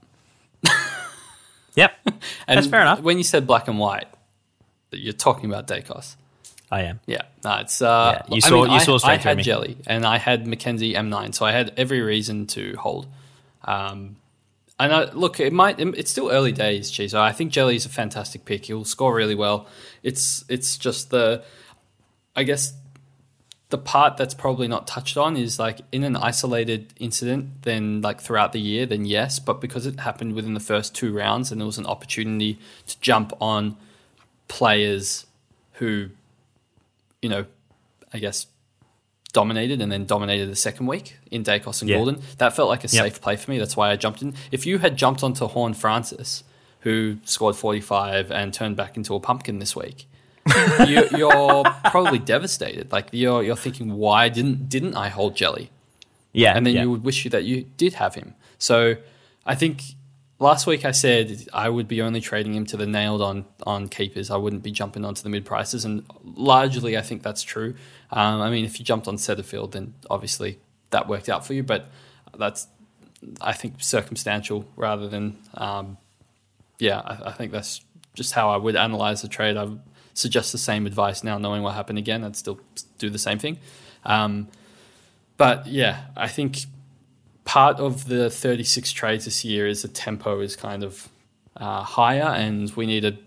[SPEAKER 7] Yep.
[SPEAKER 8] And
[SPEAKER 7] that's fair enough.
[SPEAKER 8] When you said black and white, you're talking about Dacos.
[SPEAKER 7] I am.
[SPEAKER 8] Yeah, no, it's. Uh,
[SPEAKER 7] yeah, you saw.
[SPEAKER 8] I mean,
[SPEAKER 7] you saw
[SPEAKER 8] I,
[SPEAKER 7] straight
[SPEAKER 8] I
[SPEAKER 7] through
[SPEAKER 8] had
[SPEAKER 7] me.
[SPEAKER 8] Jelly, and I had Mackenzie M nine, so I had every reason to hold. Um, and I, look, it might. It's still early days, Chizo. I think Jelly is a fantastic pick. He'll score really well. It's. It's just the. I guess the part that's probably not touched on is like in an isolated incident, then like throughout the year, then yes, but because it happened within the first two rounds, and there was an opportunity to jump on players who, you know, I guess dominated and then dominated the second week in Dacos and
[SPEAKER 7] yeah.
[SPEAKER 8] Goulden. That felt like a
[SPEAKER 7] yep.
[SPEAKER 8] safe play for me. That's why I jumped in. If you had jumped onto Horn Francis, who scored forty-five and turned back into a pumpkin this week, you, you're probably devastated. Like you're you're thinking, why didn't didn't I hold Jelly?
[SPEAKER 7] Yeah,
[SPEAKER 8] and then
[SPEAKER 7] yeah.
[SPEAKER 8] you would wish you that you did have him. So I think, last week I said I would be only trading him to the nailed on on keepers. I wouldn't be jumping onto the mid prices, and largely I think that's true. Um, I mean, if you jumped on Setterfield, then obviously that worked out for you, but that's, I think, circumstantial rather than, um, yeah, I, I think that's just how I would analyze the trade. I would suggest the same advice now, knowing what happened again. I'd still do the same thing. Um, but yeah, I think part of the thirty-six trades this year is the tempo is kind of uh, higher, and we need to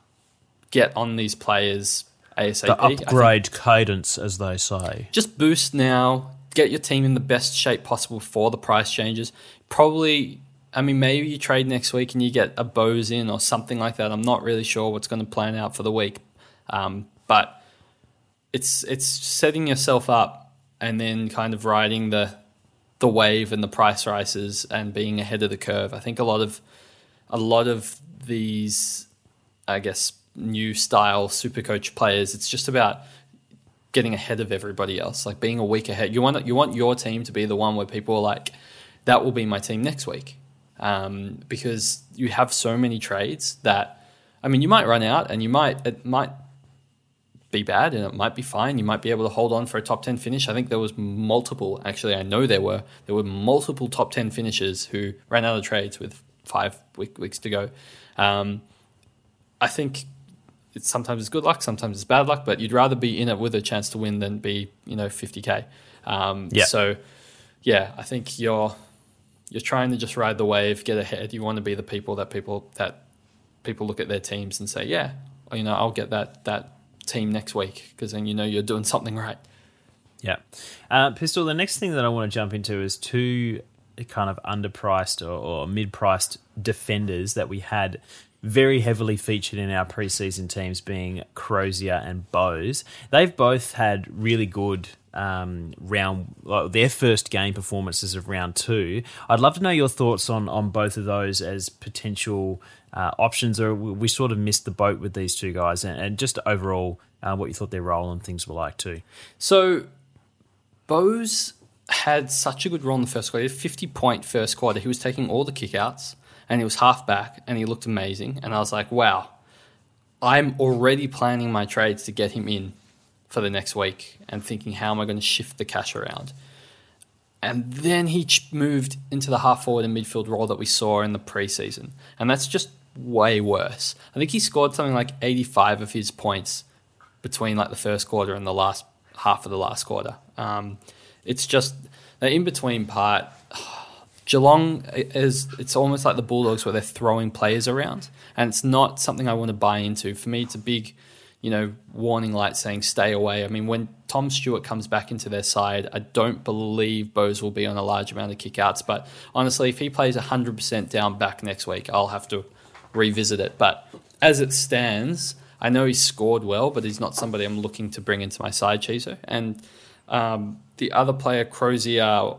[SPEAKER 8] get on these players ASAP.
[SPEAKER 7] The upgrade cadence, as they say.
[SPEAKER 8] Just boost now, get your team in the best shape possible for the price changes. Probably, I mean, maybe you trade next week and you get a Bose in or something like that. I'm not really sure what's going to plan out for the week. Um, but it's it's setting yourself up and then kind of riding the the wave and the price rises and being ahead of the curve. I think a lot of a lot of these, I guess, new style Supercoach players, it's just about getting ahead of everybody else, like being a week ahead. You want you want your team to be the one where people are like, that will be my team next week, um, because you have so many trades that, I mean, you might run out and you might it might be bad and it might be fine. You might be able to hold on for a top ten finish. I think there was multiple, actually, I know there were there were multiple top ten finishers who ran out of trades with five week, weeks to go. Um, I think. It's sometimes it's good luck, sometimes it's bad luck, but you'd rather be in it with a chance to win than be, you know, fifty K. Um,
[SPEAKER 7] yeah.
[SPEAKER 8] So, yeah, I think you're you're trying to just ride the wave, get ahead. You want to be the people that people that people look at their teams and say, yeah, you know, I'll get that that team next week, because then you know you're doing something right.
[SPEAKER 7] Yeah. Uh, Pistol, the next thing that I want to jump into is two kind of underpriced or, or mid-priced defenders that we had very heavily featured in our preseason teams, being Crozier and Bose. They've both had really good um, round, well, their first game performances of round two. I'd love to know your thoughts on on both of those as potential uh, options, or we sort of missed the boat with these two guys, and, and just overall uh, what you thought their role and things were like too.
[SPEAKER 8] So Bose had such a good role in the first quarter. fifty-point first quarter. He was taking all the kickouts, and he was half back, and he looked amazing. And I was like, wow, I'm already planning my trades to get him in for the next week and thinking, how am I going to shift the cash around? And then he moved into the half forward and midfield role that we saw in the preseason. And that's just way worse. I think he scored something like eighty-five of his points between like the first quarter and the last half of the last quarter. Um, it's just the in-between part. Geelong is, it's almost like the Bulldogs where they're throwing players around, and it's not something I want to buy into. For me, it's a big, you know, warning light saying stay away. I mean, when Tom Stewart comes back into their side, I don't believe Bose will be on a large amount of kickouts, but honestly, if he plays one hundred percent down back next week, I'll have to revisit it. But as it stands, I know he's scored well, but he's not somebody I'm looking to bring into my side, Chizo. And um, the other player, Crozier,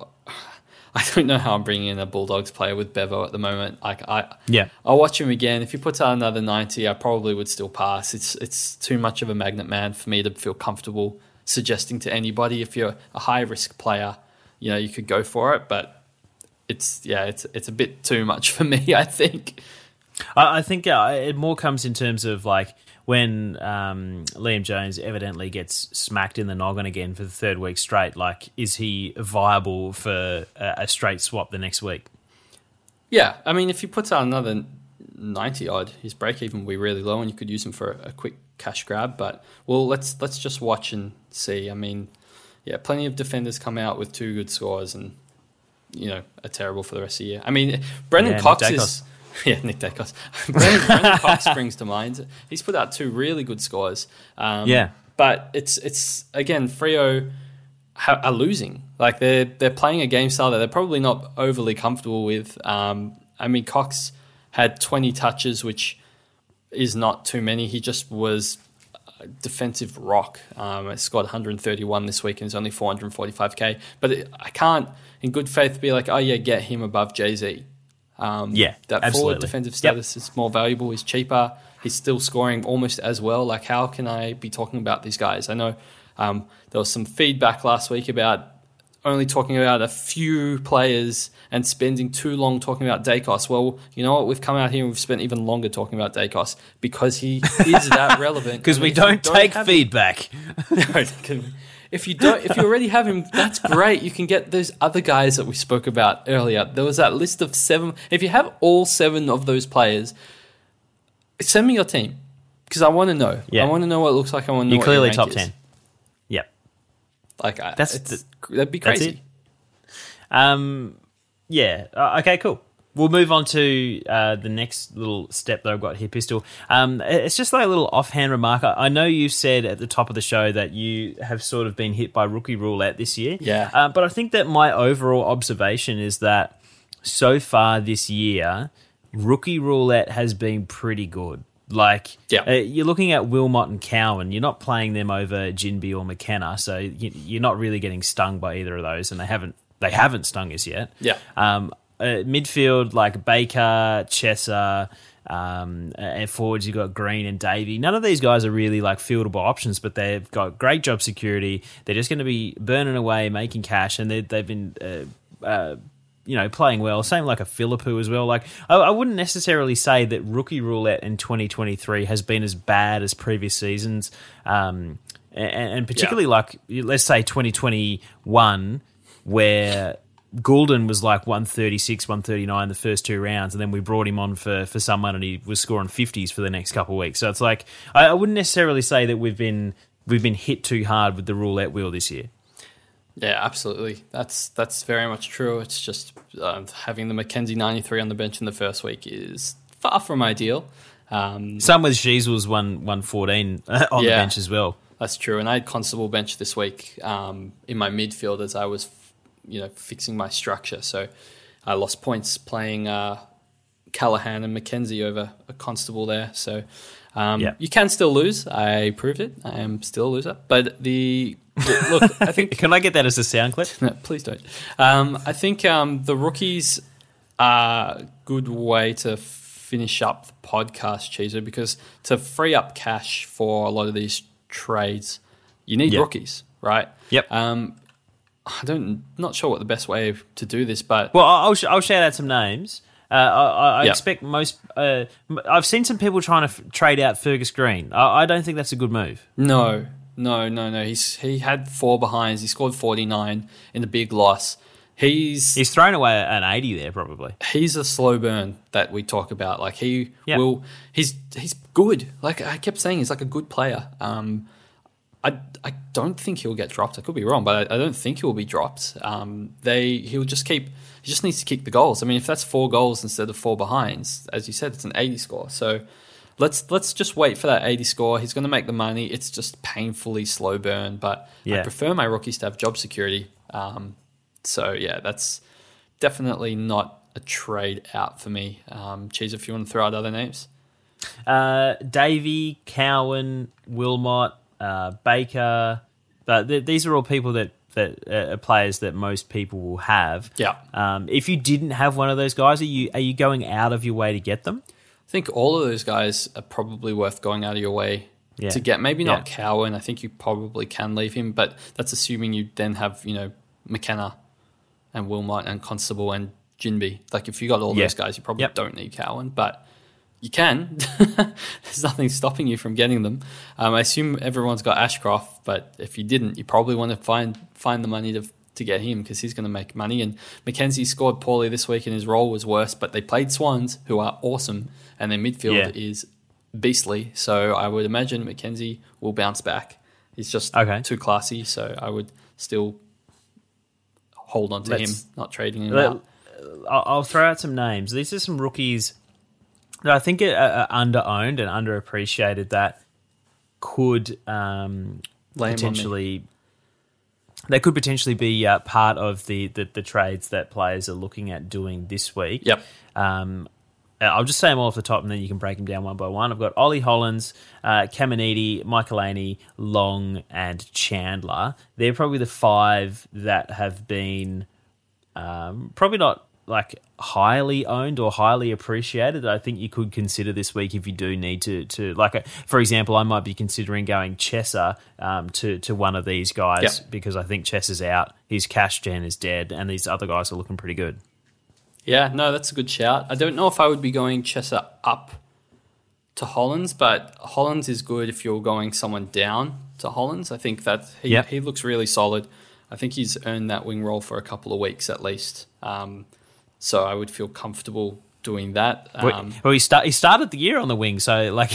[SPEAKER 8] I don't know how I'm bringing in a Bulldogs player with Bevo at the moment. Like I,
[SPEAKER 7] yeah,
[SPEAKER 8] I'll watch him again. If he puts out another ninety, I probably would still pass. It's it's too much of a magnet man for me to feel comfortable suggesting to anybody. If you're a high risk player, you know, you could go for it. But it's yeah, it's it's a bit too much for me, I think.
[SPEAKER 7] I, I think uh, it more comes in terms of like when um, Liam Jones evidently gets smacked in the noggin again for the third week straight. Like, is he viable for a, a straight swap the next week?
[SPEAKER 8] Yeah, I mean, if he puts out another ninety odd, his break even will be really low, and you could use him for a, a quick cash grab. But well, let's let's just watch and see. I mean, yeah, plenty of defenders come out with two good scores, and you know, are terrible for the rest of the year. I mean, Brendan
[SPEAKER 7] yeah,
[SPEAKER 8] Cox is. Yeah, Nick Dacos. Brendan, Brendan Cox springs to mind. He's put out two really good scores. Um,
[SPEAKER 7] yeah,
[SPEAKER 8] but it's it's again, Freo ha- are losing. Like they're they're playing a game style that they're probably not overly comfortable with. Um, I mean, Cox had twenty touches, which is not too many. He just was a defensive rock. Um, he scored one hundred thirty-one this week, and it's only four hundred forty-five K. But it, I can't, in good faith, be like, oh yeah, get him above Jay-Z. Um,
[SPEAKER 7] yeah,
[SPEAKER 8] that
[SPEAKER 7] absolutely.
[SPEAKER 8] Forward defensive status yep. is more valuable. He's cheaper. He's still scoring almost as well. Like, how can I be talking about these guys? I know um, there was some feedback last week about only talking about a few players and spending too long talking about Dacos. Well, you know what? We've come out here and we've spent even longer talking about Dacos because he is that relevant.
[SPEAKER 7] Because we don't, don't take feedback.
[SPEAKER 8] Him, if you don't, if you already have him, that's great. You can get those other guys that we spoke about earlier. There was that list of seven. If you have all seven of those players, send me your team because I want to know. Yeah. I want to know what it looks like. I want to know.
[SPEAKER 7] You're
[SPEAKER 8] what
[SPEAKER 7] clearly
[SPEAKER 8] your rank
[SPEAKER 7] top
[SPEAKER 8] is.
[SPEAKER 7] ten. Yep.
[SPEAKER 8] Like
[SPEAKER 7] that's
[SPEAKER 8] the, that'd be crazy.
[SPEAKER 7] Um, yeah. Uh, okay. Cool. We'll move on to uh, the next little step that I've got here, Pistol. Um, it's just like a little offhand remark. I, I know you said at the top of the show that you have sort of been hit by rookie roulette this year.
[SPEAKER 8] Yeah.
[SPEAKER 7] Uh, but I think that my overall observation is that so far this year, rookie roulette has been pretty good. Like,
[SPEAKER 8] yeah.
[SPEAKER 7] uh, you're looking at Wilmot and Cowan. You're not playing them over Ginbey or McKenna, so you, you're not really getting stung by either of those, and they haven't they haven't stung us yet.
[SPEAKER 8] Yeah.
[SPEAKER 7] Um, uh, midfield, like Baker, Chesser, um, and forwards, you've got Green and Davey. None of these guys are really like fieldable options, but they've got great job security. They're just going to be burning away, making cash, and they've been... Uh, uh, you know, playing well. Same like a Philippou as well. Like, I, I wouldn't necessarily say that rookie roulette in twenty twenty-three has been as bad as previous seasons, um, and, and particularly yeah. like, let's say twenty twenty-one, where Goulden was like one thirty-six, one thirty-nine the first two rounds, and then we brought him on for, for someone and he was scoring fifties for the next couple of weeks. So it's like, I, I wouldn't necessarily say that we've been we've been hit too hard with the roulette wheel this year.
[SPEAKER 8] Yeah, absolutely. That's that's very much true. It's just uh, having the Mackenzie ninety-three on the bench in the first week is far from ideal. Um,
[SPEAKER 7] Some with Sheasels one one fourteen on
[SPEAKER 8] yeah,
[SPEAKER 7] the bench as well.
[SPEAKER 8] That's true. And I had Constable bench this week um, in my midfield as I was, you know, fixing my structure. So I lost points playing uh, Callahan and Mackenzie over a Constable there. So um,
[SPEAKER 7] yeah.
[SPEAKER 8] you can still lose. I proved it. I am still a loser. But the... Look, I think.
[SPEAKER 7] Can I get that as a sound clip?
[SPEAKER 8] No, please don't. Um, I think um, the rookies are a good way to finish up the podcast, Cheezer, because to free up cash for a lot of these trades, you need
[SPEAKER 7] yep.
[SPEAKER 8] rookies, right?
[SPEAKER 7] Yep.
[SPEAKER 8] Um, I don't, not sure what the best way to do this, but
[SPEAKER 7] well, I'll I'll shout out some names. Uh, I, I
[SPEAKER 8] yep.
[SPEAKER 7] expect most. Uh, I've seen some people trying to f- trade out Fergus Green. I, I don't think that's a good move.
[SPEAKER 8] No. No, no, no. He's he had four behinds. He scored forty-nine in the big loss. He's
[SPEAKER 7] he's thrown away an eighty there probably.
[SPEAKER 8] He's a slow burn that we talk about. Like he
[SPEAKER 7] yep.
[SPEAKER 8] will. He's he's good. Like I kept saying, he's like a good player. Um, I I don't think he'll get dropped. I could be wrong, but I, I don't think he'll be dropped. Um, they he'll just keep. He just needs to kick the goals. I mean, if that's four goals instead of four behinds, as you said, it's an eighty score. So. Let's let's just wait for that eighty score. He's going to make the money. It's just painfully slow burn, but
[SPEAKER 7] yeah.
[SPEAKER 8] I prefer my rookies to have job security. Um, so, yeah, that's definitely not a trade out for me. Um, Cheese, if you want to throw out other names.
[SPEAKER 7] Uh, Davey, Cowan, Wilmot, uh, Baker. Uh, th- these are all people that, that uh, are players that most people will have.
[SPEAKER 8] Yeah.
[SPEAKER 7] Um, if you didn't have one of those guys, are you are you going out of your way to get them?
[SPEAKER 8] I think all of those guys are probably worth going out of your way
[SPEAKER 7] yeah.
[SPEAKER 8] to get. Maybe not
[SPEAKER 7] yeah.
[SPEAKER 8] Cowan. I think you probably can leave him, but that's assuming you then have, you know, McKenna and Wilmot and Constable and Ginbey. Like if you got all
[SPEAKER 7] yeah.
[SPEAKER 8] those guys, you probably
[SPEAKER 7] yep.
[SPEAKER 8] don't need Cowan, but you can. There's nothing stopping you from getting them. Um, I assume everyone's got Ashcroft, but if you didn't, you probably want to find find the money to to get him because he's going to make money. And Mackenzie scored poorly this week and his role was worse, but they played Swans, who are awesome, and their midfield
[SPEAKER 7] yeah.
[SPEAKER 8] is beastly. So I would imagine Mackenzie will bounce back. He's just
[SPEAKER 7] okay.
[SPEAKER 8] too classy, so I would still hold on to
[SPEAKER 7] Let's,
[SPEAKER 8] him, not trading him
[SPEAKER 7] let,
[SPEAKER 8] out.
[SPEAKER 7] I'll throw out some names. These are some rookies that I think are, are under-owned and underappreciated that could um, potentially... They could potentially be uh, part of the, the, the trades that players are looking at doing this week.
[SPEAKER 8] Yep.
[SPEAKER 7] Um, I'll just say them all off the top and then you can break them down one by one. I've got Ollie Hollins, uh, Caminiti, Michaelini, Long, and Chandler. They're probably the five that have been um, probably not like highly owned or highly appreciated that I think you could consider this week if you do need to to like for example, I might be considering going Chesser um, to to one of these guys yep. because I think Chesser's out, his cash gen is dead, and these other guys are looking pretty good.
[SPEAKER 8] Yeah, no, that's a good shout. I don't know if I would be going Chesser up to Hollands, but Hollands is good if you're going someone down to Hollands. I think that he, yep. he looks really solid. I think he's earned that wing role for a couple of weeks at least. Um, so I would feel comfortable doing that. Um,
[SPEAKER 7] well, he, start, he started the year on the wing, so like,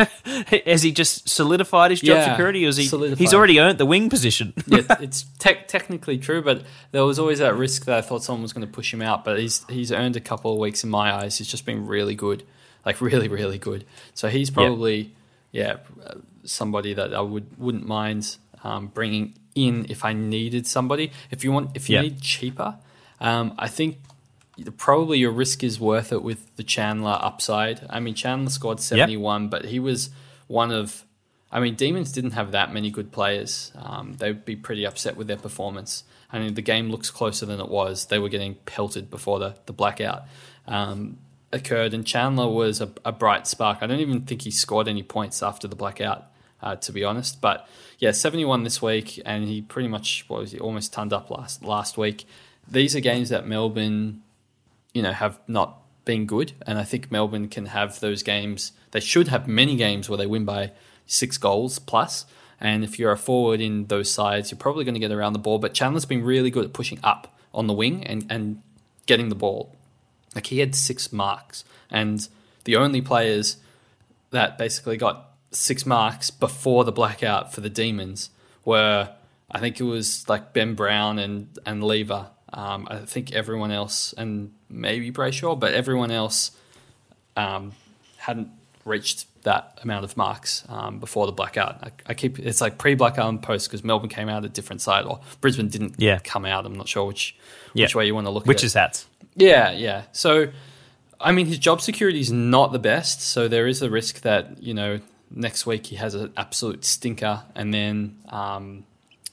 [SPEAKER 7] has he just solidified his job
[SPEAKER 8] yeah,
[SPEAKER 7] security, or is he?
[SPEAKER 8] solidified.
[SPEAKER 7] He's already earned the wing position.
[SPEAKER 8] Yeah, it's te- technically true, but there was always that risk that I thought someone was going to push him out. But he's he's earned a couple of weeks in my eyes. He's just been really good, like really, really good. So he's probably yep. yeah somebody that I would wouldn't mind um, bringing in if I needed somebody. If you want, if you
[SPEAKER 7] yep.
[SPEAKER 8] need cheaper, um, I think. Probably your risk is worth it with the Chandler upside. I mean, Chandler scored seventy-one, yep. but he was one of... I mean, Demons didn't have that many good players. Um, they'd be pretty upset with their performance. I mean, the game looks closer than it was. They were getting pelted before the, the blackout um, occurred, and Chandler was a, a bright spark. I don't even think he scored any points after the blackout, uh, to be honest. But, yeah, seventy-one this week, and he pretty much, what was he, almost turned up last last week. These are games that Melbourne... you know, have not been good. And I think Melbourne can have those games. They should have many games where they win by six goals plus. And if you're a forward in those sides, you're probably going to get around the ball. But Chandler's been really good at pushing up on the wing and, and getting the ball. Like, he had six marks. And the only players that basically got six marks before the blackout for the Demons were, I think it was like Ben Brown and, and Lever. Um, I think everyone else, and maybe Brayshaw, but everyone else um, hadn't reached that amount of marks um, before the blackout. I, I keep it's like pre-blackout and post because Melbourne came out a different side, or Brisbane didn't
[SPEAKER 7] yeah.
[SPEAKER 8] come out. I'm not sure which
[SPEAKER 7] yeah.
[SPEAKER 8] which way you want to look
[SPEAKER 7] which
[SPEAKER 8] at it.
[SPEAKER 7] Which is hats.
[SPEAKER 8] Yeah, yeah. So, I mean, his job security is not the best, so there is a risk that, you know, next week he has an absolute stinker, and then... Um,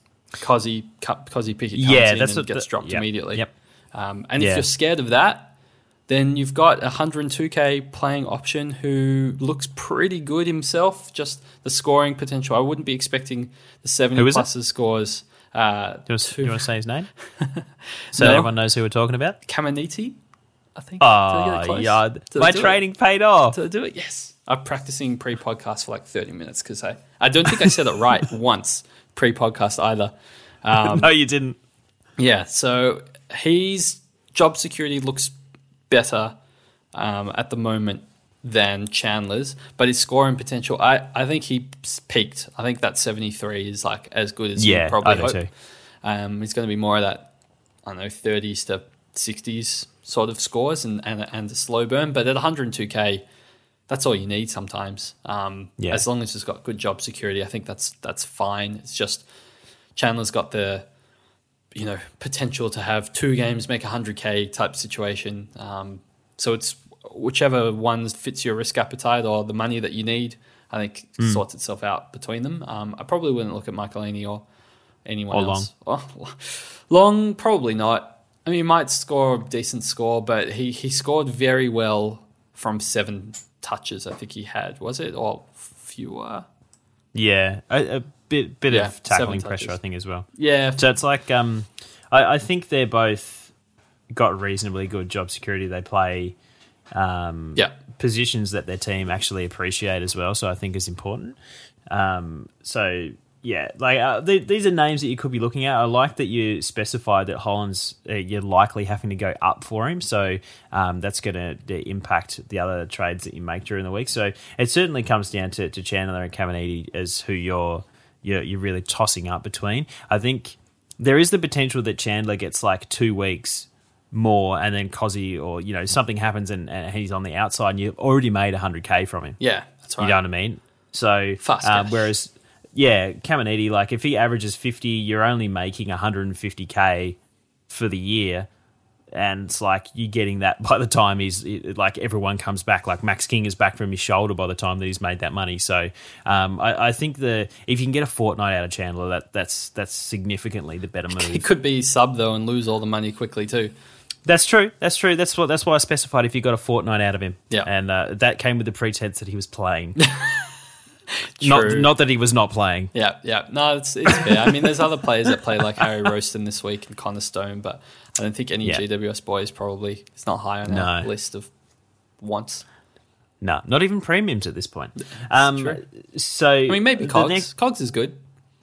[SPEAKER 8] Cozzy, Cozzy Pickett comes
[SPEAKER 7] yeah,
[SPEAKER 8] in
[SPEAKER 7] that's
[SPEAKER 8] and
[SPEAKER 7] what
[SPEAKER 8] gets
[SPEAKER 7] the,
[SPEAKER 8] dropped
[SPEAKER 7] yep,
[SPEAKER 8] immediately.
[SPEAKER 7] Yep.
[SPEAKER 8] Um, and
[SPEAKER 7] yeah.
[SPEAKER 8] if you're scared of that, then you've got a one hundred two K playing option who looks pretty good himself, just the scoring potential. I wouldn't be expecting the seventy pluses scores. Uh,
[SPEAKER 7] do, you want, do you want to say his name? so
[SPEAKER 8] no.
[SPEAKER 7] everyone knows who we're talking about?
[SPEAKER 8] Caminiti, I think.
[SPEAKER 7] Oh, yeah. My training it? paid off.
[SPEAKER 8] Did I do it? Yes. I'm practicing pre-podcast for like thirty minutes because I, I don't think I said it right once. Pre-podcast either. Um,
[SPEAKER 7] no, you didn't.
[SPEAKER 8] Yeah, so his job security looks better um, at the moment than Chandler's, but his scoring potential, I, I think he's peaked. I think that seventy-three is like as good as
[SPEAKER 7] yeah,
[SPEAKER 8] you probably
[SPEAKER 7] I do
[SPEAKER 8] hope.
[SPEAKER 7] Too.
[SPEAKER 8] Um, he's going to be more of that, I don't know, thirties to sixties sort of scores and, and, and a slow burn, but at one hundred two K, that's all you need sometimes. Um,
[SPEAKER 7] yeah.
[SPEAKER 8] As long as it's got good job security, I think that's that's fine. It's just Chandler's got the, you know, potential to have two games make one hundred K type situation. Um, so it's whichever one fits your risk appetite or the money that you need, I think mm. sorts itself out between them. Um, I probably wouldn't look at Michaelini or anyone
[SPEAKER 7] or
[SPEAKER 8] else. Long. Oh, long, probably not. I mean, he might score a decent score, but he, he scored very well from seven touches, I think he had, was it? Or fewer?
[SPEAKER 7] Yeah, a, a bit bit
[SPEAKER 8] yeah,
[SPEAKER 7] of tackling pressure, I think, as well.
[SPEAKER 8] Yeah.
[SPEAKER 7] So it's like, um, I, I think they're both got reasonably good job security. They play um,
[SPEAKER 8] yeah.
[SPEAKER 7] positions that their team actually appreciate as well, so I think is important. Um, so... Yeah, like uh, th- these are names that you could be looking at. I like that you specified that Hollands, uh, you're likely having to go up for him. So um, that's going to impact the other trades that you make during the week. So it certainly comes down to, to Chandler and Caminiti as who you're, you're you're really tossing up between. I think there is the potential that Chandler gets like two weeks more and then Cozzy or, you know, something happens and, and he's on the outside and you've already made one hundred K from him.
[SPEAKER 8] Yeah, that's right.
[SPEAKER 7] You know what I mean? So
[SPEAKER 8] Fast
[SPEAKER 7] um, whereas... Yeah, Caminiti, like if he averages fifty, you're only making one hundred fifty K for the year. And it's like you're getting that by the time he's like everyone comes back. Like Max King is back from his shoulder by the time that he's made that money. So um, I, I think the if you can get a fortnight out of Chandler, that that's that's significantly the better move.
[SPEAKER 8] He could be sub though and lose all the money quickly too.
[SPEAKER 7] That's true. That's true. That's what. That's why I specified if you got a fortnight out of him.
[SPEAKER 8] Yeah,
[SPEAKER 7] and uh, that came with the pretense that he was playing.
[SPEAKER 8] True.
[SPEAKER 7] Not, not that he was not playing.
[SPEAKER 8] Yeah, yeah. No, it's it's fair. I mean, there's other players that play like Harry Roston this week and Connor Stone, but I don't think any
[SPEAKER 7] yeah.
[SPEAKER 8] G W S boys probably. It's not high on
[SPEAKER 7] no.
[SPEAKER 8] our list of wants.
[SPEAKER 7] No, not even premiums at this point. Um,
[SPEAKER 8] true.
[SPEAKER 7] So
[SPEAKER 8] I mean, maybe Cogs.
[SPEAKER 7] Next...
[SPEAKER 8] Cogs is good.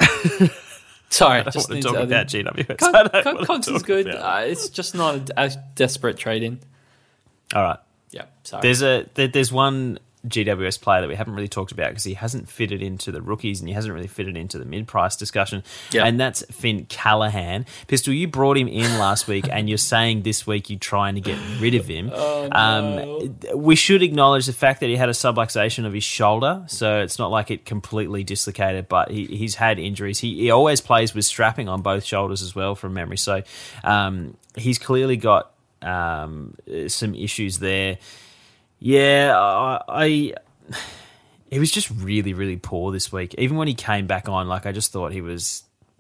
[SPEAKER 8] Sorry,
[SPEAKER 7] I don't
[SPEAKER 8] just
[SPEAKER 7] want to
[SPEAKER 8] need
[SPEAKER 7] talk
[SPEAKER 8] to
[SPEAKER 7] about G W S.
[SPEAKER 8] Cog,
[SPEAKER 7] I
[SPEAKER 8] Cog, Cogs is good. Uh, it's just not a, a desperate trade in.
[SPEAKER 7] All right.
[SPEAKER 8] Yeah. Sorry.
[SPEAKER 7] There's a there, there's one G W S player that we haven't really talked about because he hasn't fitted into the rookies and he hasn't really fitted into the mid-price discussion,
[SPEAKER 8] yep.
[SPEAKER 7] and that's Finn Callahan. Pistol, you brought him in last week and you're saying this week you're trying to get rid of him.
[SPEAKER 8] Oh, no.
[SPEAKER 7] um, we should acknowledge the fact that he had a subluxation of his shoulder, so it's not like it completely dislocated, but he, he's had injuries. He, he always plays with strapping on both shoulders as well from memory, so um, he's clearly got um, some issues there. Yeah, I, I he was just really, really poor this week. Even when he came back on, like I just thought he was.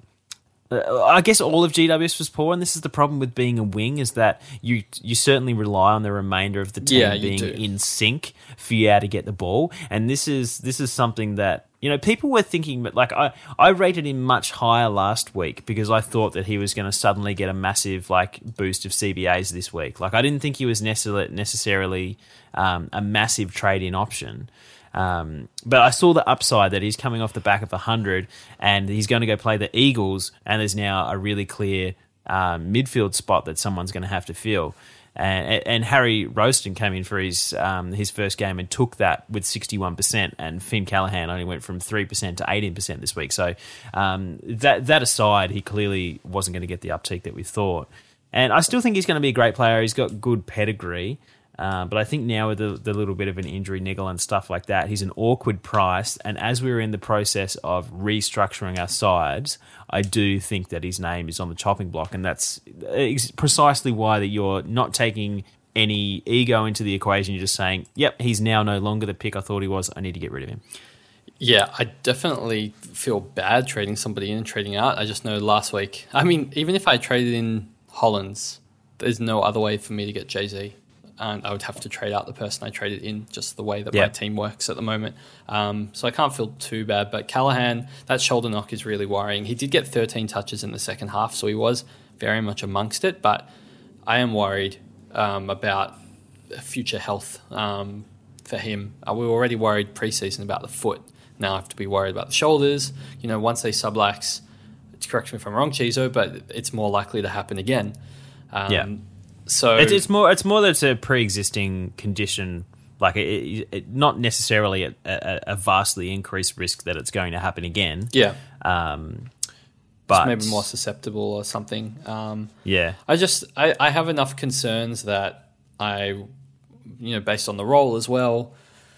[SPEAKER 7] Uh, I guess all of G W S was poor, and this is the problem with being a wing: is that you you certainly rely on the remainder of the team
[SPEAKER 8] yeah,
[SPEAKER 7] being
[SPEAKER 8] do.
[SPEAKER 7] in sync for you to get the ball. And this is this is something that you know people were thinking, but like I I rated him much higher last week because I thought that he was going to suddenly get a massive like boost of C B As this week. Like I didn't think he was necessarily necessarily. Um, a massive trade-in option. Um, but I saw the upside that he's coming off the back of one hundred and he's going to go play the Eagles, and there's now a really clear um, midfield spot that someone's going to have to fill. And, and Harry Roston came in for his um, his first game and took that with sixty-one percent, and Finn Callahan only went from three percent to eighteen percent this week. So um, that, that aside, he clearly wasn't going to get the uptick that we thought. And I still think he's going to be a great player. He's got good pedigree. Uh, but I think now with the, the little bit of an injury niggle and stuff like that, he's an awkward price. And as we're in the process of restructuring our sides, I do think that his name is on the chopping block. And that's precisely why that you're not taking any ego into the equation. You're just saying, yep, he's now no longer the pick I thought he was. I need to get rid of him.
[SPEAKER 8] Yeah, I definitely feel bad trading somebody in and trading out. I just know last week, I mean, even if I traded in Hollins, there's no other way for me to get Jay-Z. And I would have to trade out the person I traded in, just the way that
[SPEAKER 7] yep.
[SPEAKER 8] my team works at the moment. Um, so I can't feel too bad. But Callahan, that shoulder knock is really worrying. He did get thirteen touches in the second half, so he was very much amongst it. But I am worried um, about future health um, for him. Uh, we were already worried preseason about the foot. Now I have to be worried about the shoulders. You know, once they sublux, correct me if I'm wrong, Chizo, but it's more likely to happen again. Um,
[SPEAKER 7] yeah.
[SPEAKER 8] So
[SPEAKER 7] it's, it's more it's more that it's a pre-existing condition, like it, it, not necessarily a, a, a vastly increased risk that it's going to happen again.
[SPEAKER 8] Yeah,
[SPEAKER 7] um, but
[SPEAKER 8] maybe more susceptible or something. Um,
[SPEAKER 7] yeah,
[SPEAKER 8] I just I, I have enough concerns that I, you know, based on the role as well,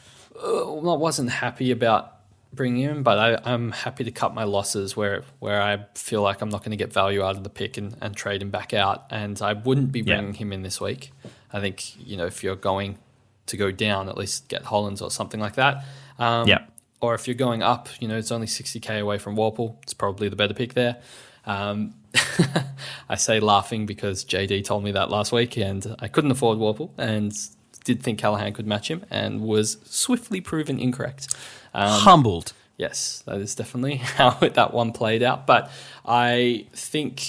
[SPEAKER 8] uh, I wasn't happy about bringing him, but I, I'm happy to cut my losses where where I feel like I'm not going to get value out of the pick and, and trade him back out. And I wouldn't be bringing yeah. him in this week. I think, you know, if you're going to go down, at least get Hollins or something like that. Um,
[SPEAKER 7] yeah.
[SPEAKER 8] Or if you're going up, you know, it's only sixty K away from Warple. It's probably the better pick there. Um, I say laughing because J D told me that last week and I couldn't afford Warple and did think Callahan could match him and was swiftly proven incorrect. Um,
[SPEAKER 7] Humbled.
[SPEAKER 8] Yes, that is definitely how that one played out. But I think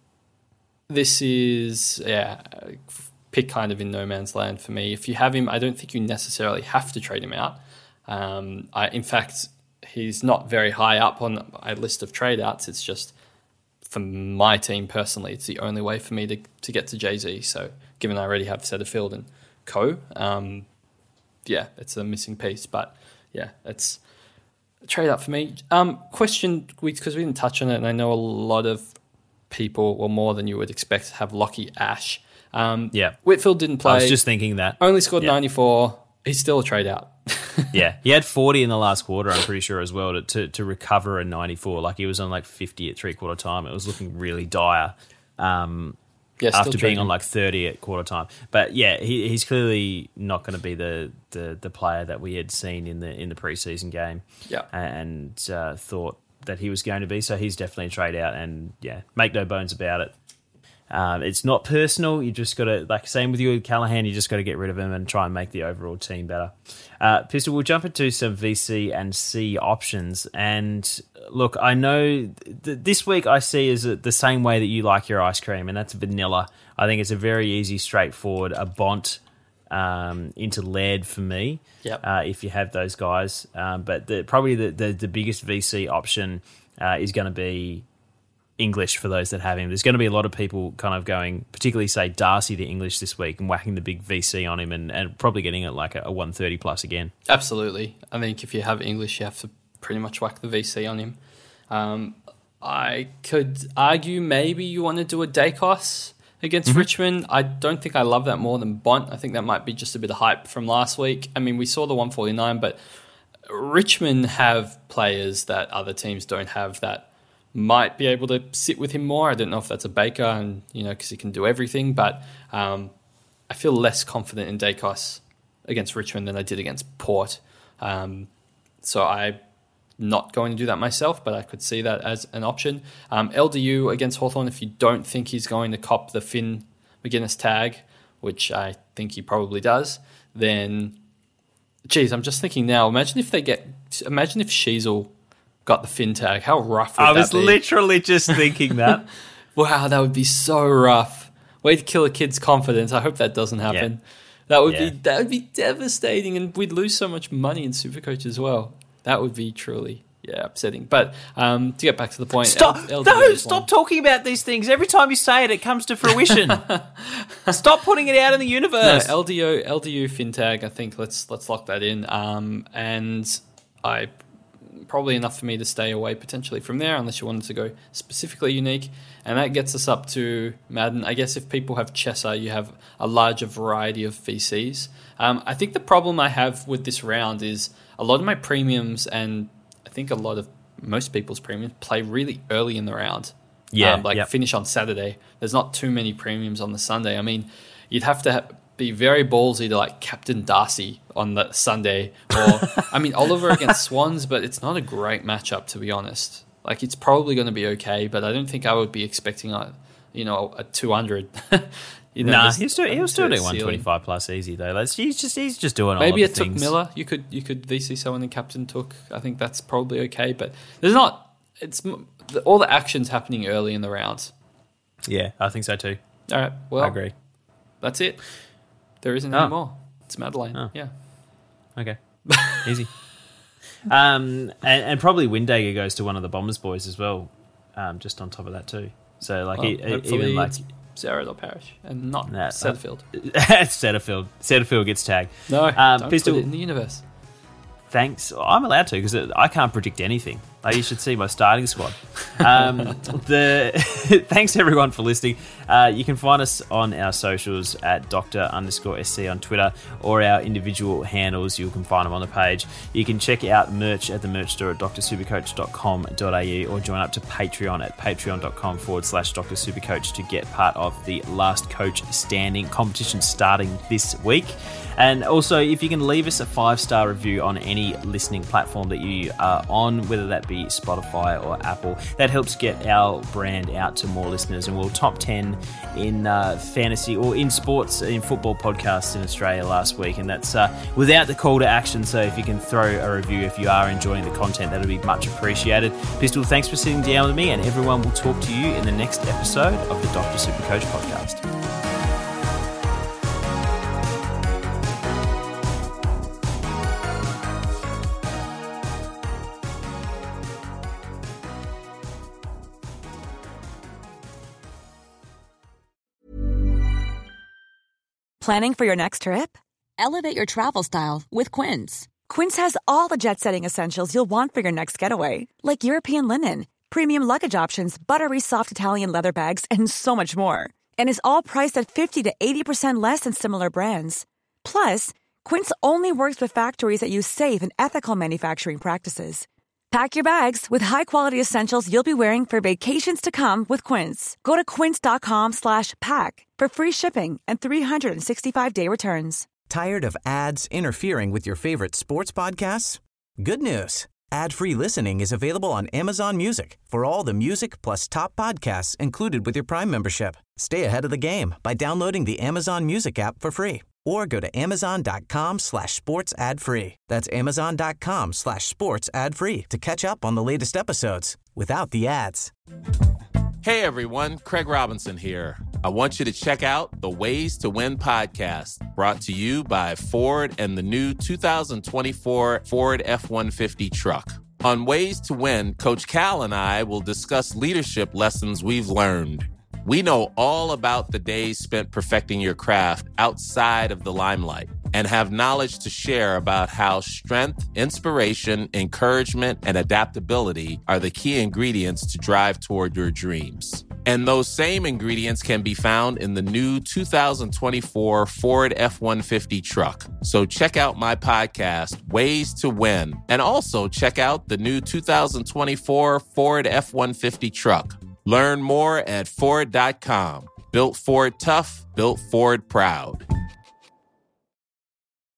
[SPEAKER 8] this is, yeah, pick kind of in no man's land for me. If you have him, I don't think you necessarily have to trade him out. Um, I, in fact, he's not very high up on a list of trade outs. It's just, for my team personally, it's the only way for me to, to get to Jay-Z. So given I already have Setterfield and Co, um, yeah, it's a missing piece. But yeah, it's a trade up for me. Um, question, because we, we didn't touch on it, and I know a lot of people, or more than you would expect, have Lockie Ash. Um,
[SPEAKER 7] yeah.
[SPEAKER 8] Whitfield didn't play.
[SPEAKER 7] I was just thinking that.
[SPEAKER 8] Only scored
[SPEAKER 7] yeah.
[SPEAKER 8] ninety-four. He's still a trade out.
[SPEAKER 7] yeah, he had forty in the last quarter, I'm pretty sure, as well, to, to, to recover a ninety-four. Like, he was on like fifty at three-quarter time. It was looking really dire. Um Yeah, after being on like thirty at quarter time. But yeah, he, he's clearly not going to be the, the the player that we had seen in the in the preseason game.
[SPEAKER 8] Yeah,
[SPEAKER 7] and uh, thought that he was going to be. So he's definitely a trade out. And yeah, make no bones about it. Um, it's not personal. You just got to, like same with you with Callahan, you just got to get rid of him and try and make the overall team better. Uh, Pistol, we'll jump into some V C and C options. And look, I know th- this week I see is the same way that you like your ice cream, and that's vanilla. I think it's a very easy, straightforward, a Bont um, into lead for me.
[SPEAKER 8] Yep.
[SPEAKER 7] Uh, if you have those guys. Um, but the, probably the, the, the biggest V C option uh, is going to be English for those that have him. There's going to be a lot of people kind of going, particularly say Darcy to English this week and whacking the big V C on him and, and probably getting it like a, a one thirty plus again.
[SPEAKER 8] Absolutely. I think if you have English, you have to pretty much whack the V C on him. Um, I could argue maybe you want to do a Dacos against mm-hmm. Richmond. I don't think I love that more than Bont. I think that might be just a bit of hype from last week. I mean, we saw the one forty-nine, but Richmond have players that other teams don't have that might be able to sit with him more. I don't know if that's a Baker, and you know, because he can do everything, but um, I feel less confident in Dacos against Richmond than I did against Port. Um, so I'm not going to do that myself, but I could see that as an option. Um, L D U against Hawthorn, if you don't think he's going to cop the Finn McGuinness tag, which I think he probably does, then, geez, I'm just thinking now, imagine if they get, imagine if Sheasel got the Finn tag. How rough would
[SPEAKER 7] I
[SPEAKER 8] that
[SPEAKER 7] was
[SPEAKER 8] be?
[SPEAKER 7] literally just thinking that.
[SPEAKER 8] Wow, that would be so rough. Way to kill a kid's confidence. I hope that doesn't happen.
[SPEAKER 7] Yeah.
[SPEAKER 8] That would
[SPEAKER 7] Yeah.
[SPEAKER 8] be that would be devastating, and we'd lose so much money in Supercoach as well. That would be truly yeah upsetting. But um, to get back to the point,
[SPEAKER 7] Stop!
[SPEAKER 8] L-
[SPEAKER 7] no, stop talking about these things. Every time you say it, it comes to fruition. Stop putting it out in the universe.
[SPEAKER 8] No, L D O L D U Finn tag. I think let's let's lock that in. Um, and I. Probably enough for me to stay away potentially from there, unless you wanted to go specifically unique. And that gets us up to Madden. I guess if people have Chesser, you have a larger variety of V Cs. Um, I think the problem I have with this round is a lot of my premiums, and I think a lot of most people's premiums, play really early in the round.
[SPEAKER 7] Yeah,
[SPEAKER 8] um, like
[SPEAKER 7] yep.
[SPEAKER 8] finish on Saturday. There's not too many premiums on the Sunday. I mean, you'd have to have, be very ballsy to like Captain Darcy on the Sunday, or I mean Oliver against Swans, but it's not a great matchup, to be honest. Like, it's probably going to be okay, but I don't think I would be expecting a you know a two hundred. you know,
[SPEAKER 7] nah,
[SPEAKER 8] this-
[SPEAKER 7] he'll still he'll still do
[SPEAKER 8] ceiling.
[SPEAKER 7] one twenty-five plus easy though. That's he's just he's just doing
[SPEAKER 8] Maybe
[SPEAKER 7] all
[SPEAKER 8] it
[SPEAKER 7] of the
[SPEAKER 8] took
[SPEAKER 7] things.
[SPEAKER 8] Miller. You could you could V C someone and Captain Took. I think that's probably okay, but there's not. It's m- the- all the action's happening early in the round.
[SPEAKER 7] Yeah, I think so too.
[SPEAKER 8] All right, well,
[SPEAKER 7] I agree.
[SPEAKER 8] That's it. There isn't
[SPEAKER 7] Oh.
[SPEAKER 8] any more. It's Madeleine.
[SPEAKER 7] Oh.
[SPEAKER 8] Yeah.
[SPEAKER 7] Okay, easy. Um, and, and probably Windagger goes to one of the Bombers boys as well. Um, just on top of that too. So like
[SPEAKER 8] Well,
[SPEAKER 7] e-
[SPEAKER 8] hopefully
[SPEAKER 7] even like
[SPEAKER 8] it's Sarah or Parish and not
[SPEAKER 7] Nah,
[SPEAKER 8] Setterfield.
[SPEAKER 7] Setterfield. Setterfield gets tagged.
[SPEAKER 8] No,
[SPEAKER 7] um,
[SPEAKER 8] don't
[SPEAKER 7] Pistol.
[SPEAKER 8] put it in the universe.
[SPEAKER 7] Thanks. I'm allowed to because I can't predict anything. Like, you should see my starting squad. Um, the thanks everyone for listening. Uh, you can find us on our socials at Doctor underscore SC on Twitter, or our individual handles. You can find them on the page. You can check out merch at the merch store at d r supercoach dot com dot a u, or join up to Patreon at patreon.com forward slash Doctor Supercoach to get part of the Last Coach Standing competition starting this week. And also, if you can leave us a five-star review on any listening platform that you are on, whether that be Spotify or Apple, that helps get our brand out to more listeners. And we're top ten in uh, fantasy or in sports, in football podcasts in Australia last week. And that's uh, without the call to action. So if you can throw a review if you are enjoying the content, that'll be much appreciated. Pistol, thanks for sitting down with me, and everyone will talk to you in the next episode of the Doctor Supercoach podcast.
[SPEAKER 3] Planning for your next trip?
[SPEAKER 12] Elevate your travel style with Quince.
[SPEAKER 3] Quince has all the jet-setting essentials you'll want for your next getaway, like European linen, premium luggage options, buttery soft Italian leather bags, and so much more. And is all priced at fifty to eighty percent less than similar brands. Plus, Quince only works with factories that use safe and ethical manufacturing practices. Pack your bags with high-quality essentials you'll be wearing for vacations to come with Quince. Go to quince.com slash pack for free shipping and three sixty-five day returns.
[SPEAKER 1] Tired of ads interfering with your favorite sports podcasts? Good news. Ad-free listening is available on Amazon Music for all the music plus top podcasts included with your Prime membership. Stay ahead of the game by downloading the Amazon Music app for free or go to amazon.com slash sports ad free. That's amazon.com slash sports ad free to catch up on the latest episodes without the ads.
[SPEAKER 13] Hey everyone, Craig Robinson here. I want you to check out the Ways to Win podcast, brought to you by Ford and the new two thousand twenty-four Ford F one fifty truck. On Ways to Win, Coach Cal and I will discuss leadership lessons we've learned. We know all about the days spent perfecting your craft outside of the limelight and have knowledge to share about how strength, inspiration, encouragement, and adaptability are the key ingredients to drive toward your dreams. And those same ingredients can be found in the new two thousand twenty-four Ford F one fifty truck. So check out my podcast, Ways to Win, and also check out the new two thousand twenty-four Ford F one fifty truck. Learn more at Ford dot com. Built Ford tough, built Ford proud.